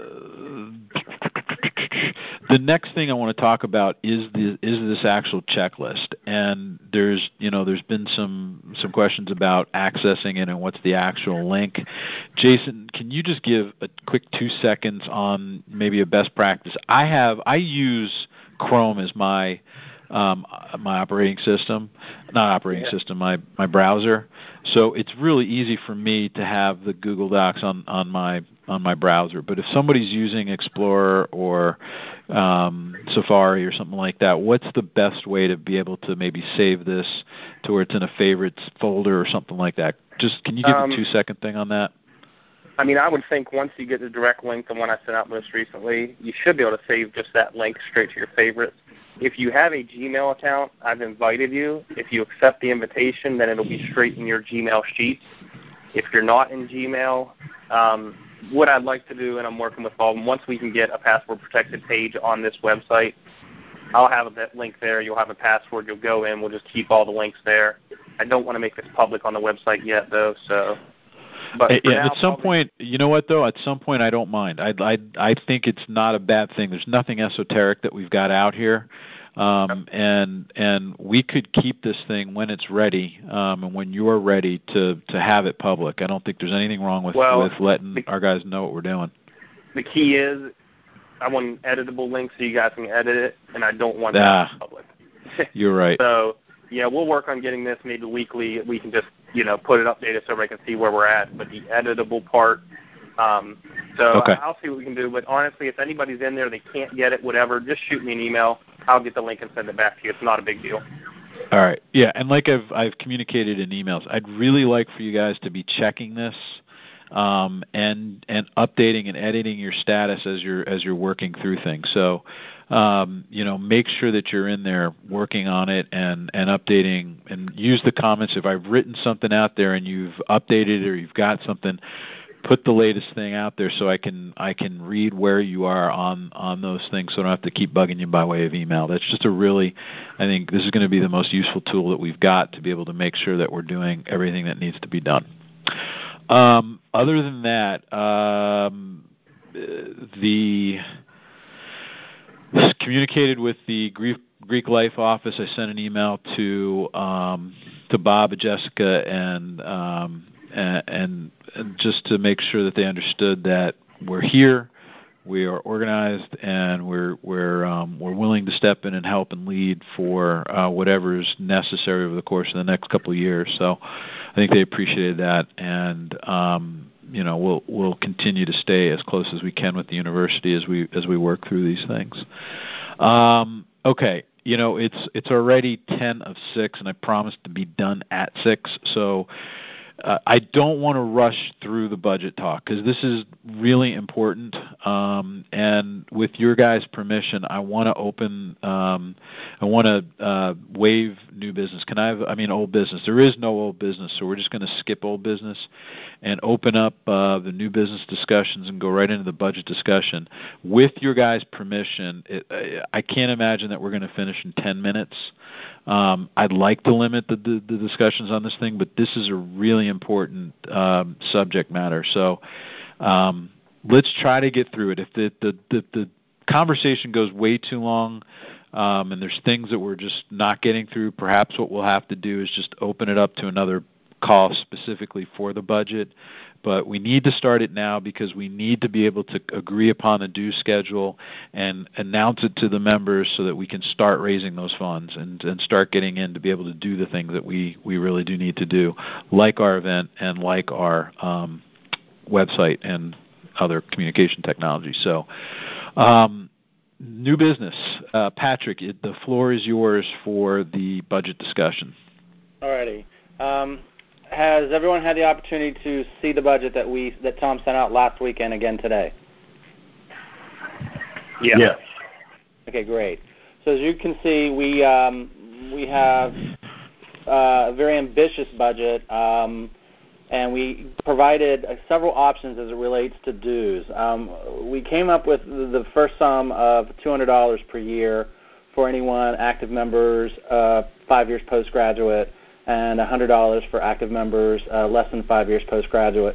the next thing I want to talk about is the is this actual checklist, and there's you know there's been some some questions about accessing it and what's the actual link. Jason, can you just give a quick two seconds on maybe a best practice? I have I use Chrome as my um, my operating system, not operating yeah. system, my my browser. So it's really easy for me to have the Google Docs on on my on my browser. But if somebody's using Explorer or um, Safari or something like that, what's the best way to be able to maybe save this to where it's in a favorites folder or something like that? Just can you give um, a two second thing on that? I mean, I would think once you get the direct link, the one I sent out most recently, you should be able to save just that link straight to your favorites. If you have a Gmail account, I've invited you. If you accept the invitation, then it'll be straight in your Gmail sheets. If you're not in Gmail, um, what I'd like to do, and I'm working with Bob, once we can get a password-protected page on this website, I'll have that link there. You'll have a password. You'll go in. We'll just keep all the links there. I don't want to make this public on the website yet, though, so... But yeah, now, at some probably, point, you know what, though? At some point, I don't mind. I, I, I think it's not a bad thing. There's nothing esoteric that we've got out here. Um, and and we could keep this thing when it's ready um, and when you're ready to, to have it public. I don't think there's anything wrong with, well, with letting the, our guys know what we're doing. The key is I want an editable link so you guys can edit it, and I don't want ah, that public. You're right. So, yeah, we'll work on getting this maybe weekly. We can just, you know, put it updated so everybody can see where we're at. But the editable part, um, so okay. I'll see what we can do. But honestly, if anybody's in there, they can't get it, whatever, just shoot me an email. I'll get the link and send it back to you. It's not a big deal. All right. Yeah, and like I've I've communicated in emails, I'd really like for you guys to be checking this um, and and updating and editing your status as you're as you're working through things. So, um, you know, make sure that you're in there working on it and, and updating, and use the comments. If I've written something out there and you've updated it or you've got something, put the latest thing out there so I can I can read where you are on, on those things, so I don't have to keep bugging you by way of email. That's just a really, I think this is going to be the most useful tool that we've got to be able to make sure that we're doing everything that needs to be done. Um, other than that, um, the communicated with the Greek, Greek Life office. I sent an email to um, to Bob and Jessica and um, and, and just to make sure that they understood that we're here, we are organized, and we're we're um, we're willing to step in and help and lead for uh, whatever is necessary over the course of the next couple of years. So I think they appreciated that, and um, you know we'll we'll continue to stay as close as we can with the university as we as we work through these things. Um, okay. You know, it's it's already ten of six, and I promised to be done at six. So uh, I don't want to rush through the budget talk because this is really important. Um, and with your guys' permission, I want to open. Um, I want to uh, waive new business. Can I have? I mean, old business. There is no old business, so we're just going to skip old business and open up uh, the new business discussions and go right into the budget discussion. With your guys' permission, it, I can't imagine that we're going to finish in ten minutes. Um, I'd like to limit the, the, the discussions on this thing, but this is a really important um, subject matter. So um, let's try to get through it. If the, the, the, the conversation goes way too long um, and there's things that we're just not getting through, perhaps what we'll have to do is just open it up to another call specifically for the budget. But we need to start it now because we need to be able to agree upon a due schedule and announce it to the members so that we can start raising those funds and, and start getting in to be able to do the things that we, we really do need to do, like our event and like our um, website and other communication technology. So um, new business. Uh, Patrick, it, the floor is yours for the budget discussion. All righty. Um, Has everyone had the opportunity to see the budget that we that Tom sent out last week and again today? Yeah. Yes. Okay, great. So as you can see, we um, we have uh, a very ambitious budget, um, and we provided uh, several options as it relates to dues. Um, we came up with the first sum of two hundred dollars per year for anyone active members, uh, five years postgraduate, and one hundred dollars for active members uh, less than five years postgraduate.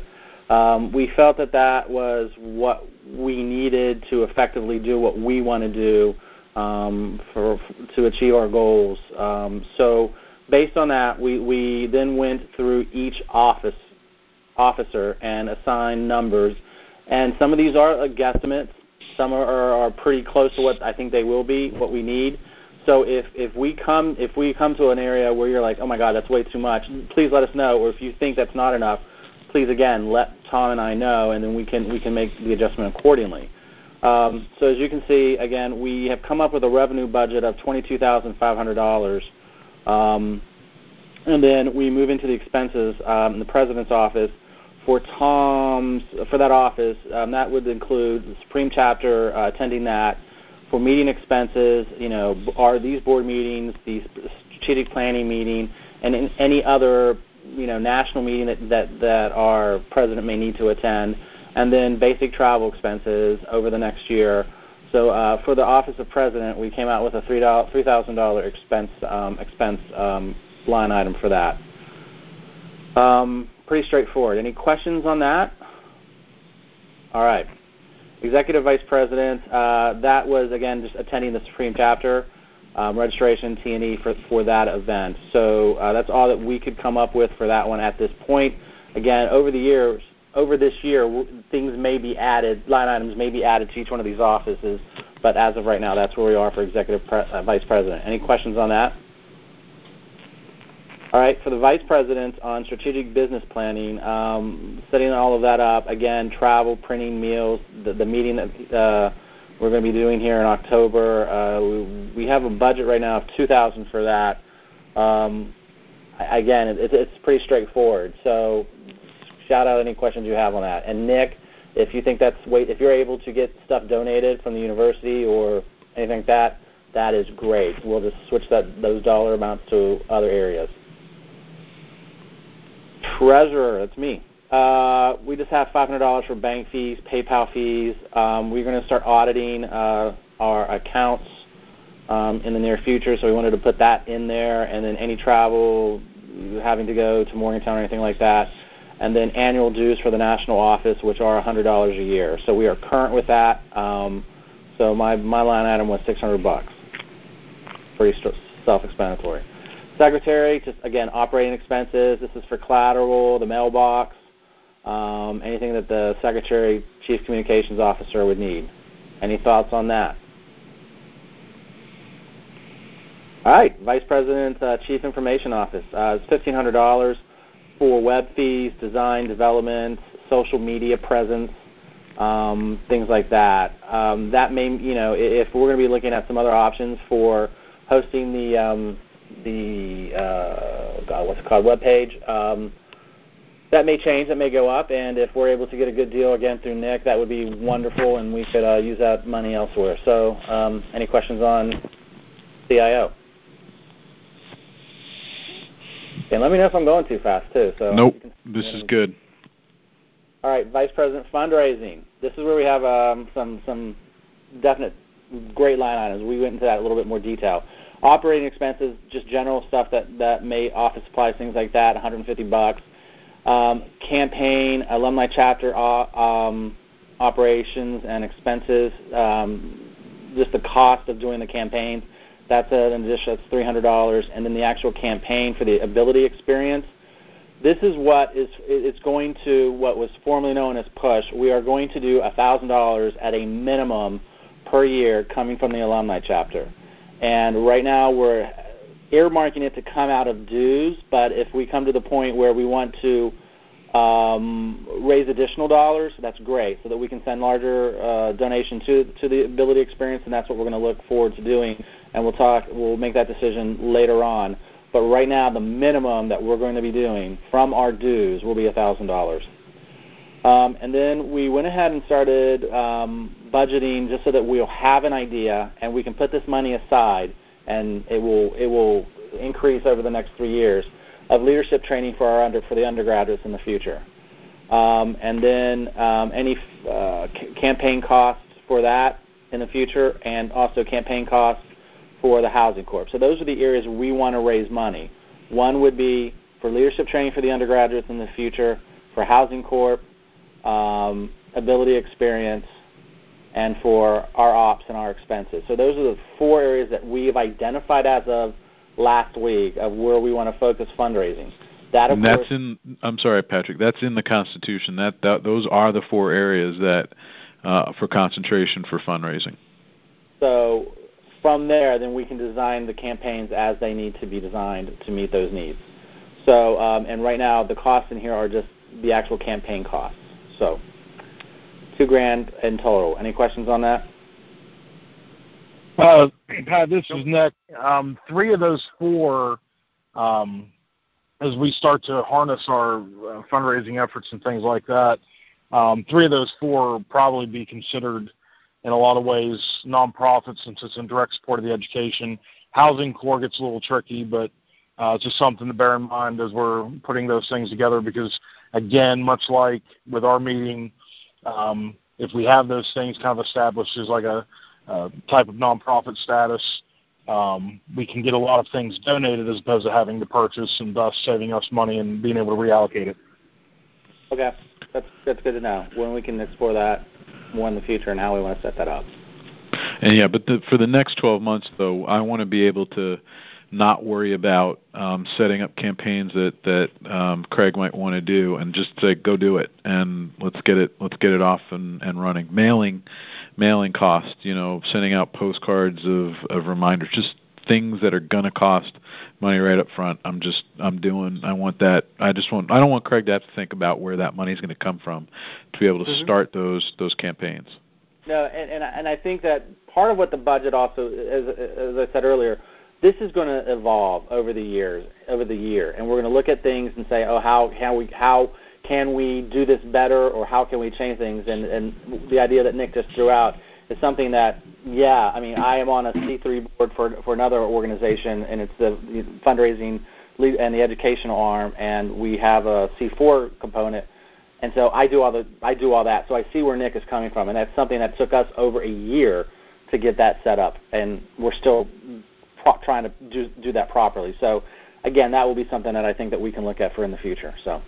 Um, we felt that that was what we needed to effectively do what we want to do um, for, to achieve our goals. Um, so based on that, we, we then went through each office officer and assigned numbers. And some of these are uh, guesstimates. Some are, are, are pretty close to what I think they will be, what we need. So if, if we come if we come to an area where you're like, oh my God, that's way too much, please let us know. Or if you think that's not enough, please again let Tom and I know, and then we can we can make the adjustment accordingly. Um, so as you can see, again, we have come up with a revenue budget of twenty-two thousand five hundred dollars, um, and then we move into the expenses um, in the president's office. For Tom's for that office, um, that would include the Supreme Chapter uh, attending that. For meeting expenses, you know, are these board meetings, the strategic planning meeting, and in any other, you know, national meeting that, that, that our president may need to attend, and then basic travel expenses over the next year. So uh, for the office of president, we came out with a three thousand dollars expense um, expense um, line item for that. Um, pretty straightforward. Any questions on that? All right. Executive Vice President, uh, that was, again, just attending the Supreme Chapter, um, registration, T and E for, for that event. So uh, that's all that we could come up with for that one at this point. Again, over the years, over this year, w- things may be added, line items may be added to each one of these offices, but as of right now, that's where we are for Executive Pre- uh, Vice President. Any questions on that? All right, for the Vice President on strategic business planning, um, setting all of that up, again, travel, printing, meals, the, the meeting that uh, we're going to be doing here in October. Uh, we, we have a budget right now of two thousand dollars for that. Um, again, it, it's pretty straightforward. So shout out any questions you have on that. And Nick, if you think that's wait, if you're able to get stuff donated from the university or anything like that, that is great. We'll just switch that those dollar amounts to other areas. Treasurer, that's me. Uh, we just have five hundred dollars for bank fees, PayPal fees. Um, we're going to start auditing uh, our accounts um, in the near future, so we wanted to put that in there, and then any travel, having to go to Morgantown or anything like that, and then annual dues for the national office, which are one hundred dollars a year. So we are current with that. Um, so my, my line item was six hundred bucks. Pretty self-explanatory. Secretary, just again, operating expenses. This is for collateral, the mailbox, um, anything that the Secretary, Chief Communications Officer would need. Any thoughts on that? All right, Vice President, uh, Chief Information Office. Uh, it's fifteen hundred dollars for web fees, design, development, social media presence, um, things like that. Um, that may, you know, if we're going to be looking at some other options for hosting the um, the uh, God, what's it called, web page. Um, that may change, that may go up, and if we're able to get a good deal again through Nick, that would be wonderful, and we could uh, use that money elsewhere. So, um, any questions on C I O? And let me know if I'm going too fast too. So nope, this is good. All right, Vice President fundraising. This is where we have um, some some definite great line items. We went into that a little bit more detail. Operating expenses, just general stuff that, that may, office supplies, things like that, one hundred fifty bucks. Um, campaign, alumni chapter uh, um, operations and expenses, um, just the cost of doing the campaigns, that's an addition, that's three hundred dollars. And then the actual campaign for the ability experience, this is what is, it's going to, what was formerly known as PUSH. We are going to do one thousand dollars at a minimum per year coming from the alumni chapter. And right now we're earmarking it to come out of dues, but if we come to the point where we want to um, raise additional dollars, that's great, so that we can send larger uh, donation to to the ability experience, and that's what we're going to look forward to doing. And we'll talk, we'll make that decision later on. But right now, the minimum that we're going to be doing from our dues will be one thousand dollars. Um, and then we went ahead and started um, budgeting just so that we'll have an idea and we can put this money aside, and it will it will increase over the next three years of leadership training for our under for the undergraduates in the future. Um, and then um, any uh, c- campaign costs for that in the future, and also campaign costs for the Housing Corp. So those are the areas we want to raise money. One would be for leadership training for the undergraduates in the future, for Housing Corp, um, ability experience, and for our ops and our expenses. So those are the four areas that we have identified as of last week of where we want to focus fundraising. That, of and that's course, in. I'm sorry, Patrick. That's in the Constitution. That, that those are the four areas that uh, for concentration for fundraising. So from there, then we can design the campaigns as they need to be designed to meet those needs. So, um, and right now the costs in here are just the actual campaign costs. So, two grand in total. Any questions on that? Uh, Pat, this is Nick. Um, three of those four, um, as we start to harness our uh, fundraising efforts and things like that, um, three of those four will probably be considered in a lot of ways nonprofits since it's in direct support of the education. Housing core gets a little tricky, but uh, it's just something to bear in mind as we're putting those things together because, again, much like with our meeting, um, if we have those things kind of established as like a, a type of nonprofit status, um, we can get a lot of things donated as opposed to having to purchase and thus saving us money and being able to reallocate it. Okay, that's that's good to know. When we can explore that more in the future and how we want to set that up. And yeah, but the, for the next twelve months, though, I want to be able to not worry about um, setting up campaigns that that um, Craig might want to do, and just say go do it and let's get it let's get it off and, and running. Mailing, mailing costs, you know, sending out postcards of, of reminders, just things that are gonna cost money right up front. I'm just I'm doing. I want that. I just want. I don't want Craig to have to think about where that money's going to come from to be able to mm-hmm. start those those campaigns. No, and and and I think that part of what the budget also, as, as I said earlier, this is going to evolve over the years, over the year, and we're going to look at things and say, oh, how how we how can we do this better, or how can we change things? And and the idea that Nick just threw out is something that, yeah, I mean, I am on a C three board for for another organization, and it's the fundraising and the educational arm, and we have a C four component. And so I do all the I do all that. So I see where Nick is coming from, and that's something that took us over a year to get that set up, and we're still pro- trying to do do that properly. So again, that will be something that I think that we can look at for in the future. So,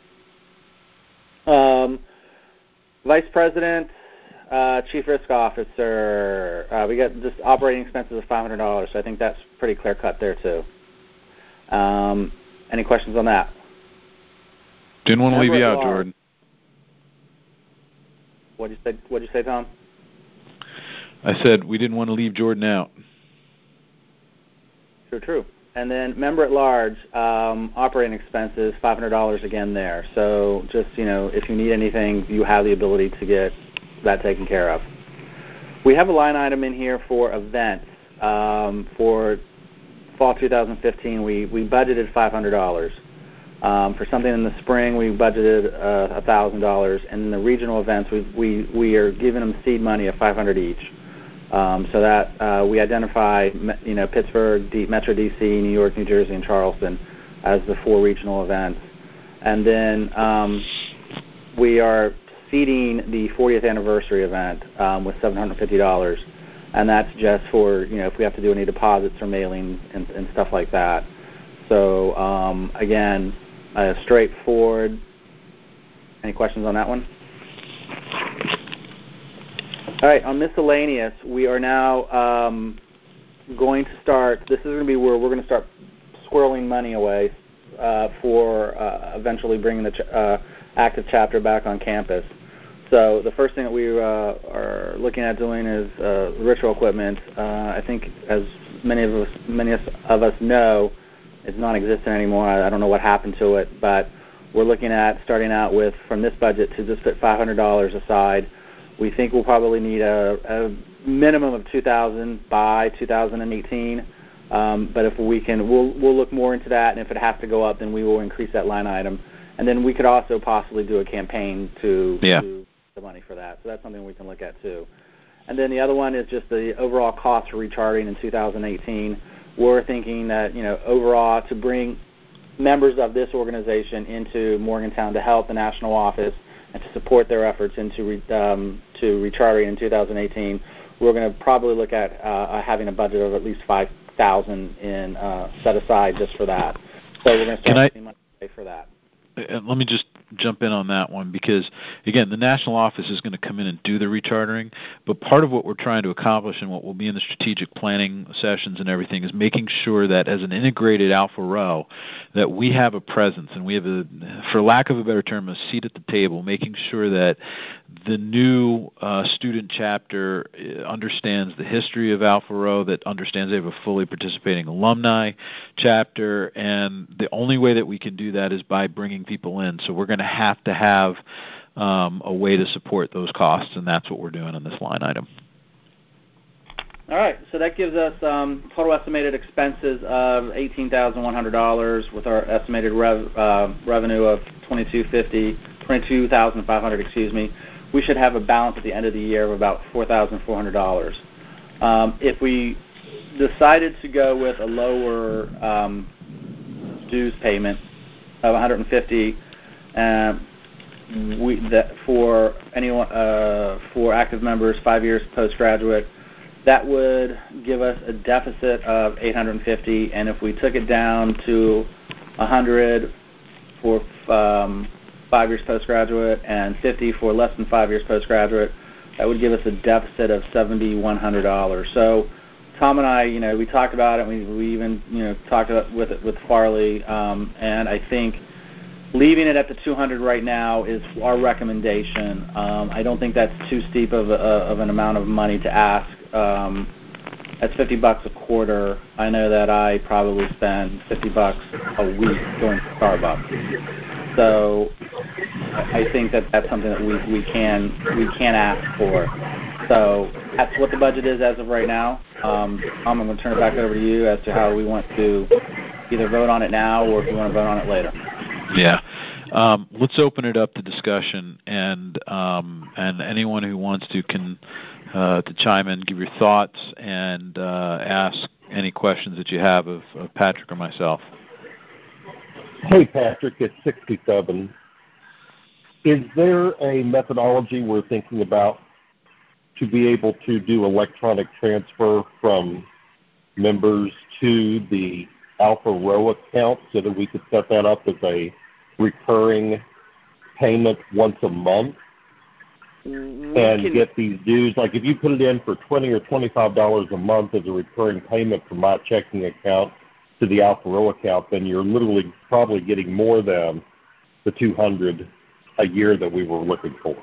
um, Vice President, uh, Chief Risk Officer, uh, we got just operating expenses of five hundred dollars. So I think that's pretty clear cut there too. Um, any questions on that? Didn't want to leave you out, Jordan. What did you say? What did you say, Tom? I said we didn't want to leave Jordan out. True, true. And then member at large, um, operating expenses, five hundred dollars again there. So just, you know, if you need anything, you have the ability to get that taken care of. We have a line item in here for events. Um, for fall two thousand fifteen, we, we budgeted five hundred dollars. Um, for something in the spring, we budgeted uh, one thousand dollars, and in the regional events, we we we are giving them seed money of five hundred dollars each. Um, so that uh, we identify, you know, Pittsburgh, D- Metro D C, New York, New Jersey, and Charleston as the four regional events, and then um, we are seeding the fortieth anniversary event um, with seven hundred fifty dollars, and that's just for, you know, if we have to do any deposits or mailing and, and stuff like that. So um, again. Uh, straightforward. Any questions on that one? All right, on miscellaneous, we are now um, going to start, this is going to be where we're going to start squirreling money away uh, for uh, eventually bringing the ch- uh, active chapter back on campus. So the first thing that we uh, are looking at doing is uh, ritual equipment. Uh, I think as many of us, many of us know, it's non-existent anymore. I don't know what happened to it, but we're looking at starting out with, from this budget, to just put five hundred dollars aside. We think we'll probably need a, a minimum of two thousand dollars by two thousand eighteen. Um, but if we can, we'll we'll look more into that, and if it has to go up, then we will increase that line item. And then we could also possibly do a campaign to, yeah. to the money for that. So that's something we can look at too. And then the other one is just the overall cost for recharting in two thousand eighteen. We're thinking that, you know, overall to bring members of this organization into Morgantown to help the national office and to support their efforts into re, um, to rechartering in two thousand eighteen, we're going to probably look at uh, having a budget of at least five thousand dollars in uh, set aside just for that. So we're going to start getting money for that. Uh, let me just jump in on that one because, again, the national office is going to come in and do the rechartering, but part of what we're trying to accomplish and what will be in the strategic planning sessions and everything is making sure that as an integrated Alpha Rho, that we have a presence and we have, a, for lack of a better term, a seat at the table, making sure that the new uh, student chapter understands the history of Alpha Rho, that understands they have a fully participating alumni chapter, and the only way that we can do that is by bringing people in. So we're going to have to have um, a way to support those costs, and that's what we're doing on this line item. All right, so that gives us um, total estimated expenses of eighteen thousand one hundred dollars with our estimated rev, uh, revenue of twenty-two fifty, twenty-two thousand five hundred. Excuse me. We should have a balance at the end of the year of about four thousand four hundred dollars. Um, if we decided to go with a lower um, dues payment of one hundred fifty, um, we that for anyone uh, for active members, five years postgraduate, that would give us a deficit of eight hundred fifty. And if we took it down to one hundred for um, five years postgraduate and fifty for less than five years postgraduate, that would give us a deficit of seven thousand one hundred dollars. So Tom and I, you know, we talked about it. We, we even, you know, talked about with it with Farley, um, and I think leaving it at the two hundred right now is our recommendation. Um, I don't think that's too steep of, a, of an amount of money to ask. Um, that's fifty bucks a quarter. I know that I probably spend fifty bucks a week going to Starbucks. So I think that that's something that we, we can we can ask for. So that's what the budget is as of right now. Um, Tom, I'm going to turn it back over to you as to how we want to either vote on it now or if we want to vote on it later. Yeah. Um, let's open it up to discussion, and um, and anyone who wants to can uh, to chime in, give your thoughts, and uh, ask any questions that you have of, of Patrick or myself. Hey, Patrick, it's sixty-seven. Is there a methodology we're thinking about to be able to do electronic transfer from members to the Alpha Rho account so that we could set that up as a recurring payment once a month we and can, get these dues? Like if you put it in for twenty or twenty-five dollars a month as a recurring payment from my checking account to the Alpha Rho account, then you're literally probably getting more than the two hundred a year that we were looking for.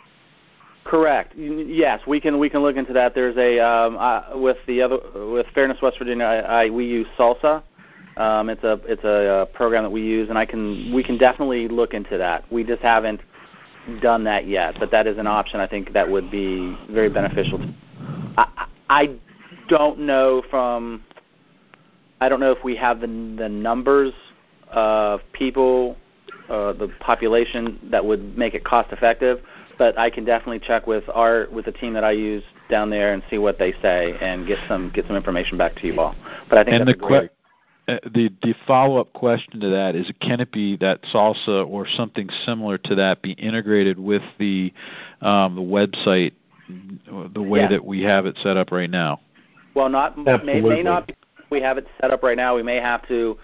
Correct. Yes, we can we can look into that. There's a um, uh, with the other with Fairness West Virginia, I, I, we use Salsa. Um, it's a it's a, a program that we use, and I can we can definitely look into that. We just haven't done that yet, but that is an option. I think that would be very beneficial. I, I don't know from I don't know if we have the the numbers of people, uh, the population that would make it cost effective. But I can definitely check with our with the team that I use down there and see what they say and get some get some information back to you all. But I think and that's the a great. Uh, the the follow-up question to that is, can it be that Salsa or something similar to that be integrated with the um, the website the way yeah. that we have it set up right now? Well, not may, may not be, we have it set up right now. We may have to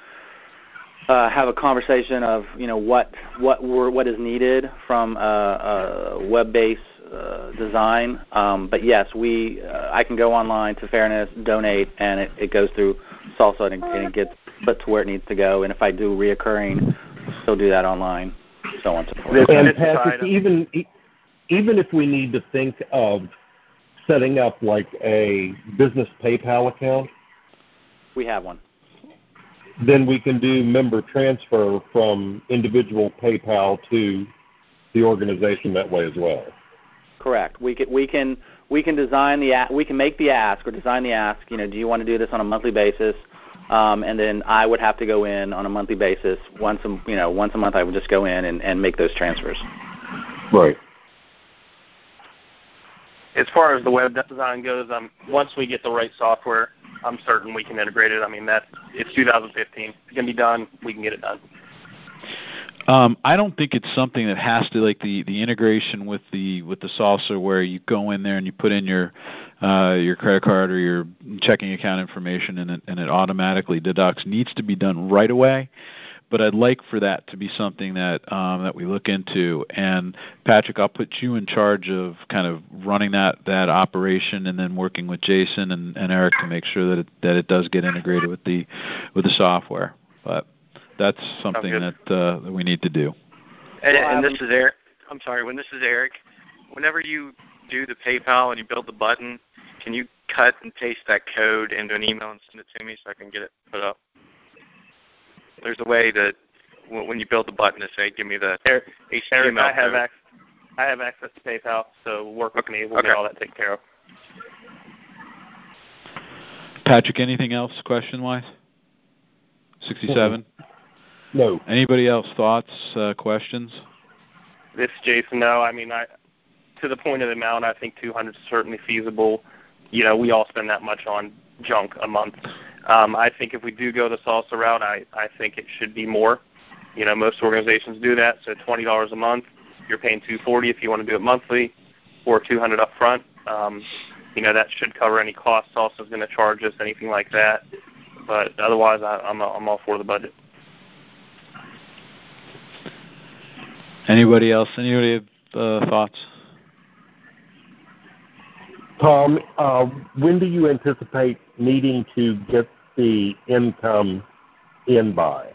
uh, have a conversation of you know what what we're, what is needed from a, a web-based uh, design. Um, but yes, we uh, I can go online to Fairness, donate, and it, it goes through Salsa and it, and it gets put to where it needs to go. And if I do reoccurring, we'll still do that online, so on and so forth. And Patrick, even even if we need to think of setting up like a business PayPal account, we have one. Then we can do member transfer from individual PayPal to the organization that way as well. Correct. We can we can we can design the we can make the ask or design the ask. You know, do you want to do this on a monthly basis? Um, and then I would have to go in on a monthly basis once a you know once a month. I would just go in and, and make those transfers. Right. As far as the web design goes, um, once we get the right software, I'm certain we can integrate it. I mean, that it's two thousand fifteen. It can be done. We can get it done. Um, I don't think it's something that has to like the, the integration with the with the Salsa where you go in there and you put in your uh, your credit card or your checking account information and it, and it automatically deducts. Needs to be done right away. but I'd like for that to be something that um, that we look into. And Patrick, I'll put you in charge of kind of running that, that operation, and then working with Jason and, and Eric to make sure that it, that it does get integrated with the with the software. But that's something that uh, that we need to do. And, and this is Eric. I'm sorry. When this is Eric, whenever you do the PayPal and you build the button, can you cut and paste that code into an email and send it to me so I can get it put up? There's a way that when you build the button to say, give me the Eric, H T M L Eric, I have code. ac- I have access to PayPal, so work with me. We'll okay. get all that taken care of. Patrick, anything else question-wise? sixty-seven? No. Anybody else? Thoughts, uh, questions? This is Jason. No, I mean, I to the point of the amount, I think two hundred is certainly feasible. You know, we all spend that much on junk a month. Um, I think if we do go the salsa route, I, I think it should be more. You know, most organizations do that, so twenty dollars a month. You're paying two hundred forty dollars if you want to do it monthly, or two hundred dollars up front. Um, you know, that should cover any costs Salsa's going to charge us, anything like that. But otherwise, I, I'm, I'm all for the budget. Anybody else? Anybody have uh, thoughts? Tom, uh, when do you anticipate needing to get the income in by?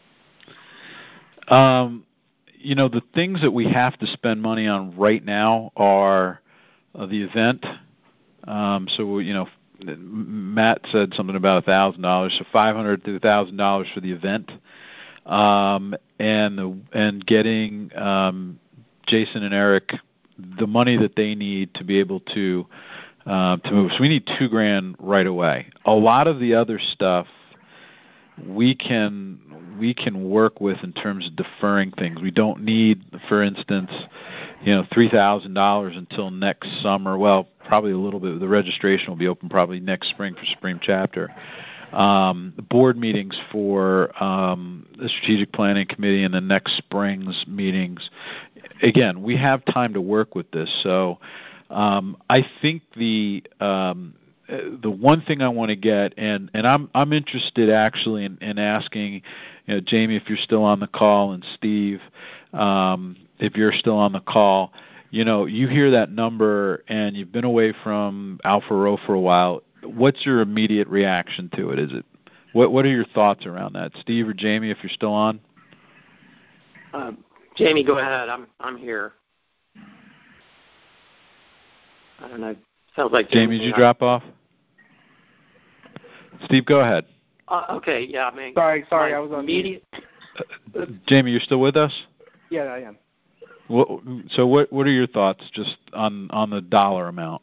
Um, you know, the things that we have to spend money on right now are uh, the event. Um, so, you know, Matt said something about one thousand dollars, so five hundred dollars to one thousand dollars for the event. Um, and the, and getting um, Jason and Eric the money that they need to be able to uh, to move. So we need two grand right away. A lot of the other stuff we can we can work with in terms of deferring things. We don't need, for instance, you know, three thousand dollars until next summer. Well, probably a little bit. The registration will be open probably next spring for spring chapter. Um, the board meetings for um, the strategic planning committee and the next spring's meetings. Again, we have time to work with this. So um, I think the um, the one thing I want to get, and, and I'm I'm interested actually in, in asking, you know, Jamie, if you're still on the call, and Steve, um, if you're still on the call, you know, you hear that number and you've been away from Alpha Rho for a while. What's your immediate reaction to it? Is it what? What are your thoughts around that, Steve or Jamie, if you're still on? Uh, Jamie, go ahead. I'm I'm here. I don't know. Sounds like Jamie, did you drop off? Steve, go ahead. Uh, okay. Yeah. I mean. Sorry. Sorry. I was on immediate. Uh, Jamie, you're still with us? Yeah, I am. What, so what? What are your thoughts just on on the dollar amount?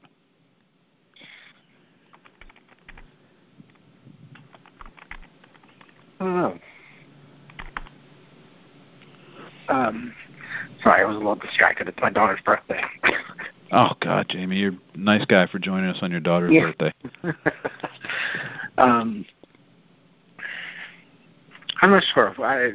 I don't know. Um, sorry, I was a little distracted. It's my daughter's birthday. Oh, God, Jamie, you're a nice guy for joining us on your daughter's yeah. birthday. um, I'm not sure. I,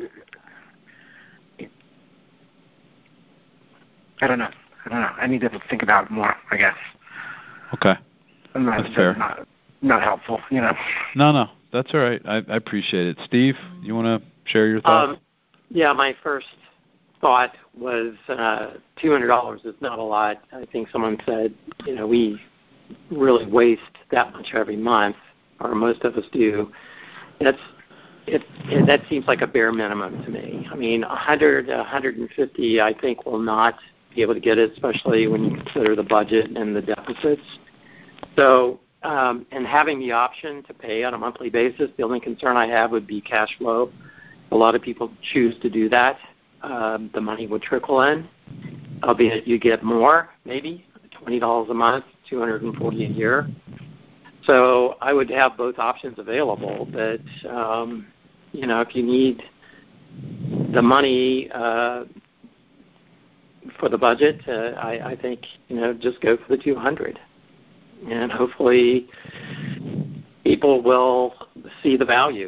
I don't know. I don't know. I need to think about it more, I guess. Okay. I'm not, That's fair. Not, not helpful, you know. No, no. That's all right. I, I appreciate it. Steve, you want to share your thoughts? Um, yeah, my first thought was uh, two hundred dollars is not a lot. I think someone said, you know, we really waste that much every month, or most of us do. That's it, it, that seems like a bare minimum to me. I mean, one hundred, one hundred fifty, I think, will not be able to get it, especially when you consider the budget and the deficits. So, um, and having the option to pay on a monthly basis, the only concern I have would be cash flow. A lot of people choose to do that. Um, the money would trickle in, albeit you get more, maybe twenty dollars a month, two hundred forty dollars a year. So I would have both options available. But um, you know, if you need the money uh, for the budget, uh, I, I think you know just go for the two hundred, and hopefully people will see the value.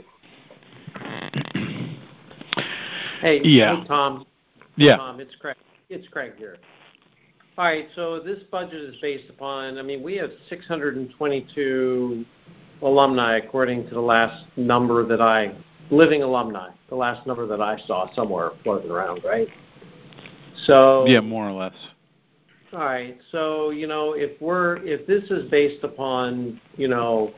Hey, yeah. hey, Tom. Yeah. Tom, it's Craig. It's Craig here. All right, so this budget is based upon, I mean, we have six hundred twenty-two alumni, according to the last number that I living alumni, the last number that I saw somewhere floating around, right? So yeah, more or less. All right. So, you know, if we're if this is based upon, you know,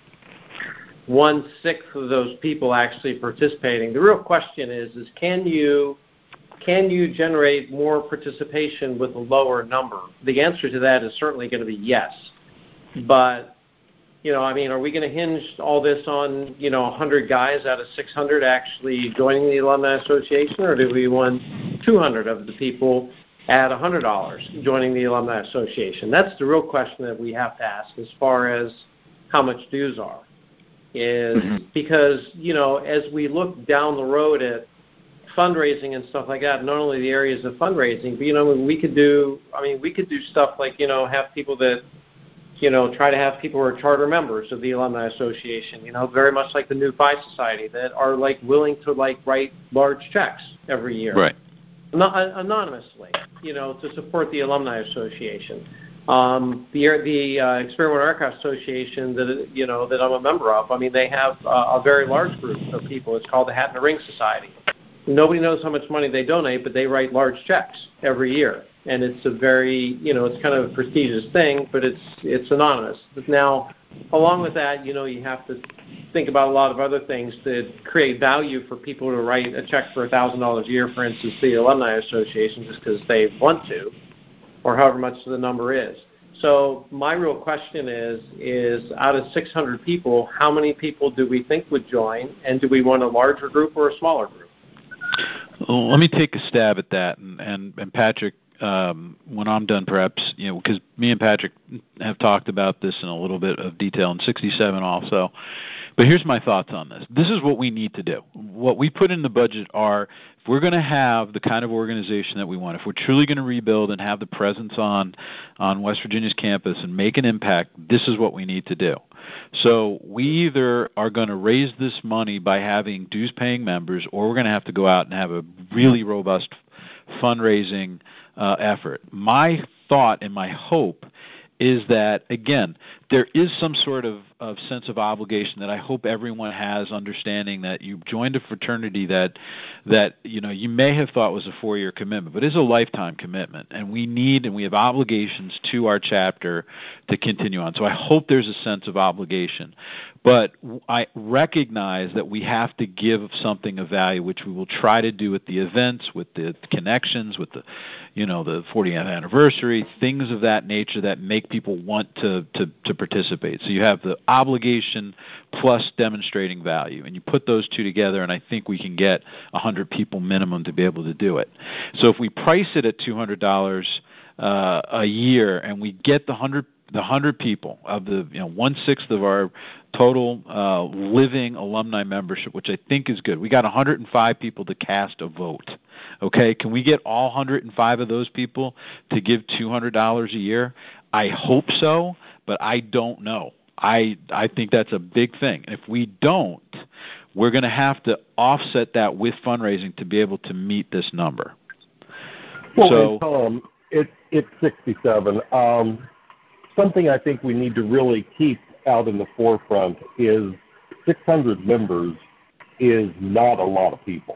one sixth of those people actually participating, the real question is is can you can you generate more participation with a lower number? The answer to that is certainly going to be yes. But, you know, I mean, are we going to hinge all this on, you know, one hundred guys out of six hundred actually joining the Alumni Association, or do we want two hundred of the people at one hundred dollars joining the Alumni Association? That's the real question that we have to ask as far as how much dues are. Is mm-hmm. because, you know, as we look down the road at fundraising and stuff like that, not only the areas of fundraising, but, you know, we could do, I mean, we could do stuff like, you know, have people that, you know, try to have people who are charter members of the Alumni Association, you know, very much like the New Phi Society, that are, like, willing to, like, write large checks every year. Right. Not, anonymously, you know, to support the Alumni Association. Um, the the uh, Experimental Aircraft Association that, you know, that I'm a member of, I mean, they have uh, a very large group of people. It's called the Hat and the Ring Society. Nobody knows how much money they donate, but they write large checks every year. And it's a very, you know, it's kind of a prestigious thing, but it's it's anonymous. But now, along with that, you know, you have to think about a lot of other things that create value for people to write a check for one thousand dollars a year, for instance, the Alumni Association, just because they want to, or however much the number is. So my real question is, is out of six hundred people, how many people do we think would join, and do we want a larger group or a smaller group? Well, let me take a stab at that, and, and, and Patrick, um, when I'm done, perhaps, you know, because me and Patrick have talked about this in a little bit of detail in sixty-seven also. But here's my thoughts on this. This is what we need to do. What we put in the budget are, if we're going to have the kind of organization that we want, if we're truly going to rebuild and have the presence on, on West Virginia's campus and make an impact, this is what we need to do. So we either are going to raise this money by having dues-paying members, or we're going to have to go out and have a really robust fundraising uh, effort. My thought and my hope is that, again, there is some sort of, of sense of obligation that I hope everyone has, understanding that you've joined a fraternity that, that you know, you may have thought was a four-year commitment, but is a lifetime commitment, and we need and we have obligations to our chapter to continue on. So I hope there's a sense of obligation. But I recognize that we have to give something of value, which we will try to do at the events, with the connections, with the, you know, the fortieth anniversary, things of that nature that make people want to, to, to participate. So you have the obligation plus demonstrating value, and you put those two together, and I think we can get one hundred people minimum to be able to do it. So if we price it at two hundred dollars uh, a year, and we get the one hundred the one hundred people of the, you know, one-sixth of our total uh, living alumni membership, which I think is good. We got one hundred five people to cast a vote. Okay, can we get all one hundred five of those people to give two hundred dollars a year? I hope so, but I don't know. I I think that's a big thing. If we don't, we're going to have to offset that with fundraising to be able to meet this number. Well, so, it's, um, it, it's sixty-seven. Um, Something I think we need to really keep out in the forefront is six hundred members is not a lot of people.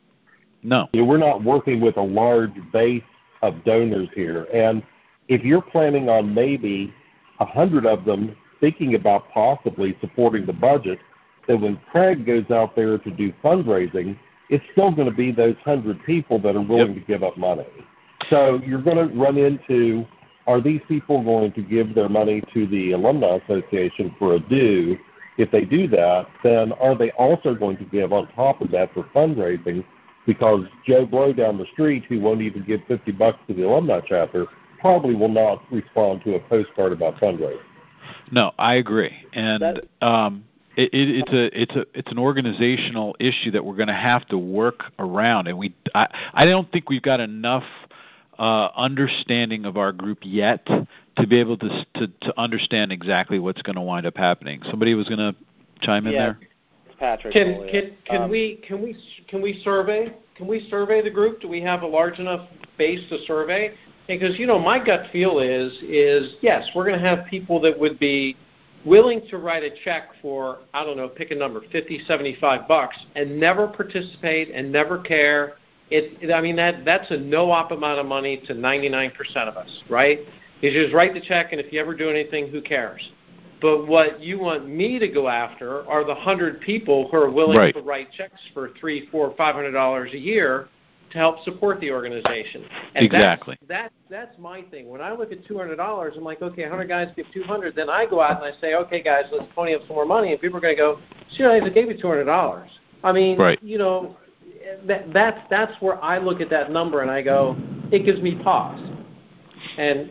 No. You know, we're not working with a large base of donors here. And if you're planning on maybe one hundred of them thinking about possibly supporting the budget, then when Craig goes out there to do fundraising, it's still going to be those one hundred people that are willing yep. to give up money. So you're going to run into, are these people going to give their money to the Alumni Association for a due? If they do that, then are they also going to give on top of that for fundraising? Because Joe Blow down the street, who won't even give fifty bucks to the alumni chapter, probably will not respond to a postcard about fundraising. No, I agree. And um, it, it, it's a it's a it's an organizational issue that we're going to have to work around. And we I, I don't think we've got enough Uh, understanding of our group yet to be able to to, to understand exactly what's going to wind up happening. Somebody was going to chime in yeah, there. Patrick. Can can can um, we can we can we survey can we survey the group? Do we have a large enough base to survey? Because, you know, my gut feel is is yes, we're going to have people that would be willing to write a check for, I don't know, pick a number, fifty, seventy-five bucks, and never participate and never care. It, it, I mean, that that's a no-op amount of money to ninety-nine percent of us, right? You just write the check, and if you ever do anything, who cares? But what you want me to go after are the hundred people who are willing right. to write checks for three, four, five hundred dollars a year to help support the organization. And exactly. That's, that's that's my thing. When I look at two hundred dollars, I'm like, okay, one hundred guys give two hundred. Then I go out and I say, okay, guys, let's pony up some more money, and people are going to go, sure, I just gave you two hundred dollars. I mean, right. you know. That, that's that's where I look at that number and I go, it gives me pause. And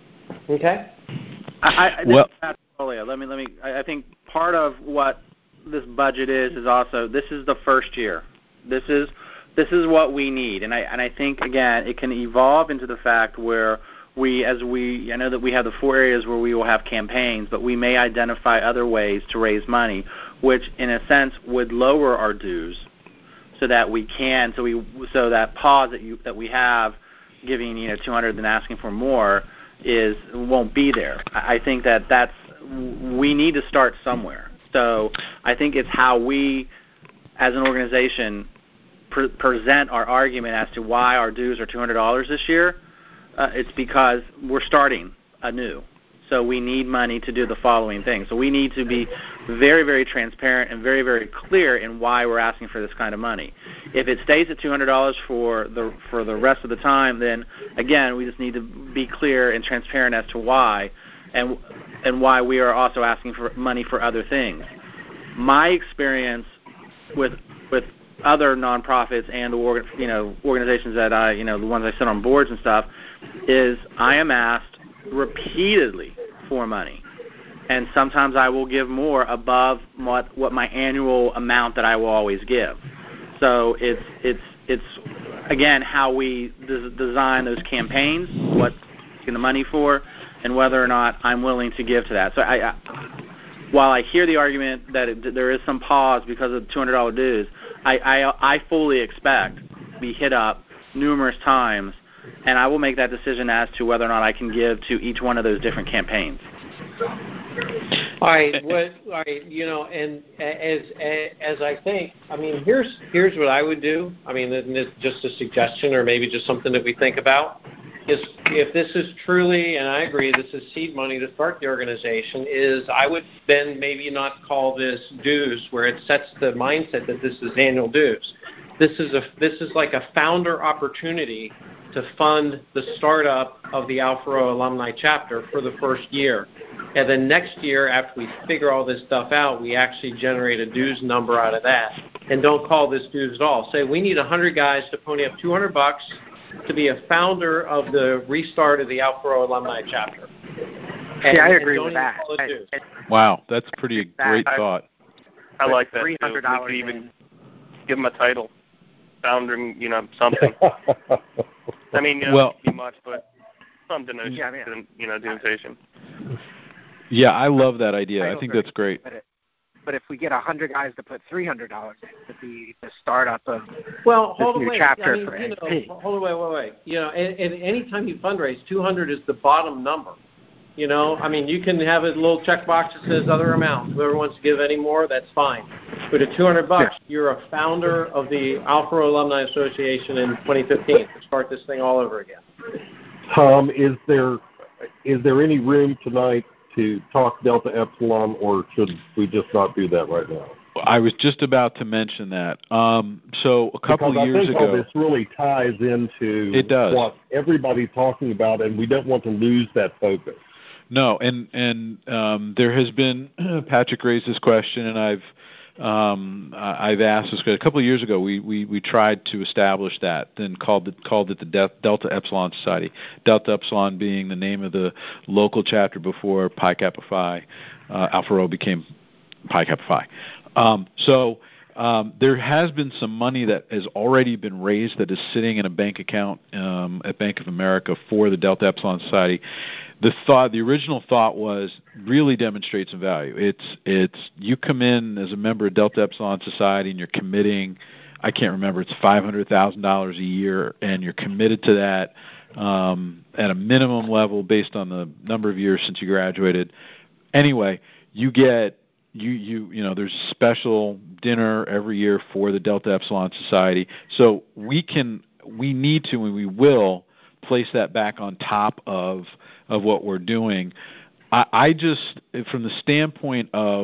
okay, I, I well, portfolio. Let me let me. I, I think part of what this budget is is also this is the first year. This is this is what we need, and I and I think again it can evolve into the fact where we as we I know that we have the four areas where we will have campaigns, but we may identify other ways to raise money, which in a sense would lower our dues. So that we can, so we, so that pause that you that we have, giving you know two hundred and asking for more, is won't be there. I think that that's we need to start somewhere. So I think it's how we, as an organization, pre- present our argument as to why our dues are two hundred dollars this year. Uh, it's because we're starting anew. So we need money to do the following things. So we need to be very, very transparent and very, very clear in why we're asking for this kind of money. If it stays at two hundred dollars for the for the rest of the time, then again we just need to be clear and transparent as to why, and and why we are also asking for money for other things. My experience with with other nonprofits and org, you know organizations that I you know the ones I sit on boards and stuff is I am asked repeatedly for money, and sometimes I will give more above what what my annual amount that I will always give. So it's it's it's again how we des- design those campaigns, what's the money for, and whether or not I'm willing to give to that. So I, I while I hear the argument that it, there is some pause because of two hundred dollars dues, I, I I fully expect to be hit up numerous times. And I will make that decision as to whether or not I can give to each one of those different campaigns. All right, what, all right, you know, and as as I think, I mean, here's here's what I would do. I mean, it's just a suggestion, or maybe just something that we think about. Is if this is truly, and I agree, this is seed money to start the organization. Is I would then maybe not call this dues, where it sets the mindset that this is annual dues. This is a this is like a founder opportunity to fund the startup of the Alpha Rho Alumni Chapter for the first year. And then next year, after we figure all this stuff out, we actually generate a dues number out of that. And don't call this dues at all. Say we need one hundred guys to pony up two hundred bucks to be a founder of the restart of the Alpha Rho Alumni Chapter. And, yeah, I agree with that. I, wow, that's pretty great I, thought. I like that. three hundred dollars we could even give them a title. Founding, you know, something. I mean, you know, well, not much, but some denotation, yeah, I mean, you know, denotation. Yeah, I love that idea. I, I think that's great. But, it, but if we get a hundred guys to put three hundred dollars in to be the startup of well, this hold new on, wait. chapter I mean, for you A P. know, hold on, wait, wait, wait. You know, and, and anytime you fundraise, two hundred is the bottom number. You know, I mean, you can have a little checkbox that says other amounts. Whoever wants to give any more, that's fine. But at two hundred bucks, yeah. You're a founder of the Alpha Rho Alumni Association in twenty fifteen to start this thing all over again. Tom, is there is there any room tonight to talk Delta Epsilon, or should we just not do that right now? I was just about to mention that. Um, so a couple because of years I think ago, all this really ties into it does. what everybody's talking about, and we don't want to lose that focus. No, and and um, there has been Patrick raised this question, and I've um, I've asked this. A couple of years ago, we, we, we tried to establish that, then called it called it the De- Delta Epsilon Society. Delta Epsilon being the name of the local chapter before Pi Kappa Phi, uh, Alpha Rho became Pi Kappa Phi. Um, so. Um, there has been some money that has already been raised that is sitting in a bank account um, at Bank of America for the Delta Epsilon Society. The thought, the original thought was really demonstrate some value. It's it's you come in as a member of Delta Epsilon Society and you're committing, I can't remember, it's five hundred thousand dollars a year, and you're committed to that um, at a minimum level based on the number of years since you graduated. Anyway, you get you you you know there's a special dinner every year for the Delta Epsilon Society. So we can we need to and we will place that back on top of of what we're doing. I, I just from the standpoint of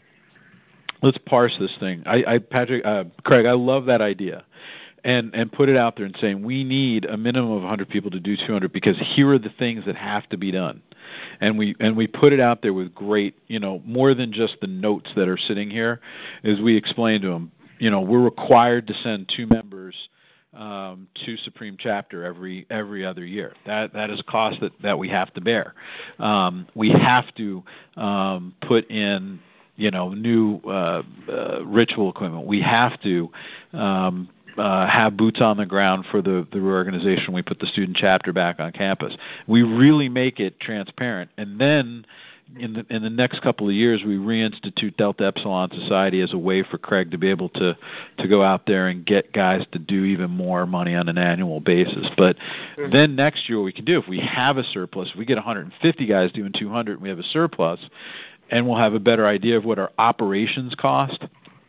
let's parse this thing. I, I Patrick uh, Craig, I love that idea. And and put it out there and saying we need a minimum of one hundred people to do two hundred because here are the things that have to be done, and we and we put it out there with great, you know, more than just the notes that are sitting here, as we explain to them, you know, we're required to send two members um, to Supreme Chapter every every other year. That that is a cost that, that we have to bear. Um, we have to um, put in, you know, new uh, uh, ritual equipment. We have to. Um, Uh, have boots on the ground for the, the reorganization. We put the student chapter back on campus. We really make it transparent. And then in the in the next couple of years, we reinstitute Delta Epsilon Society as a way for Craig to be able to, to go out there and get guys to do even more money on an annual basis. But mm-hmm. then next year what we can do, if we have a surplus, if we get one hundred fifty guys doing two hundred and we have a surplus, and we'll have a better idea of what our operations cost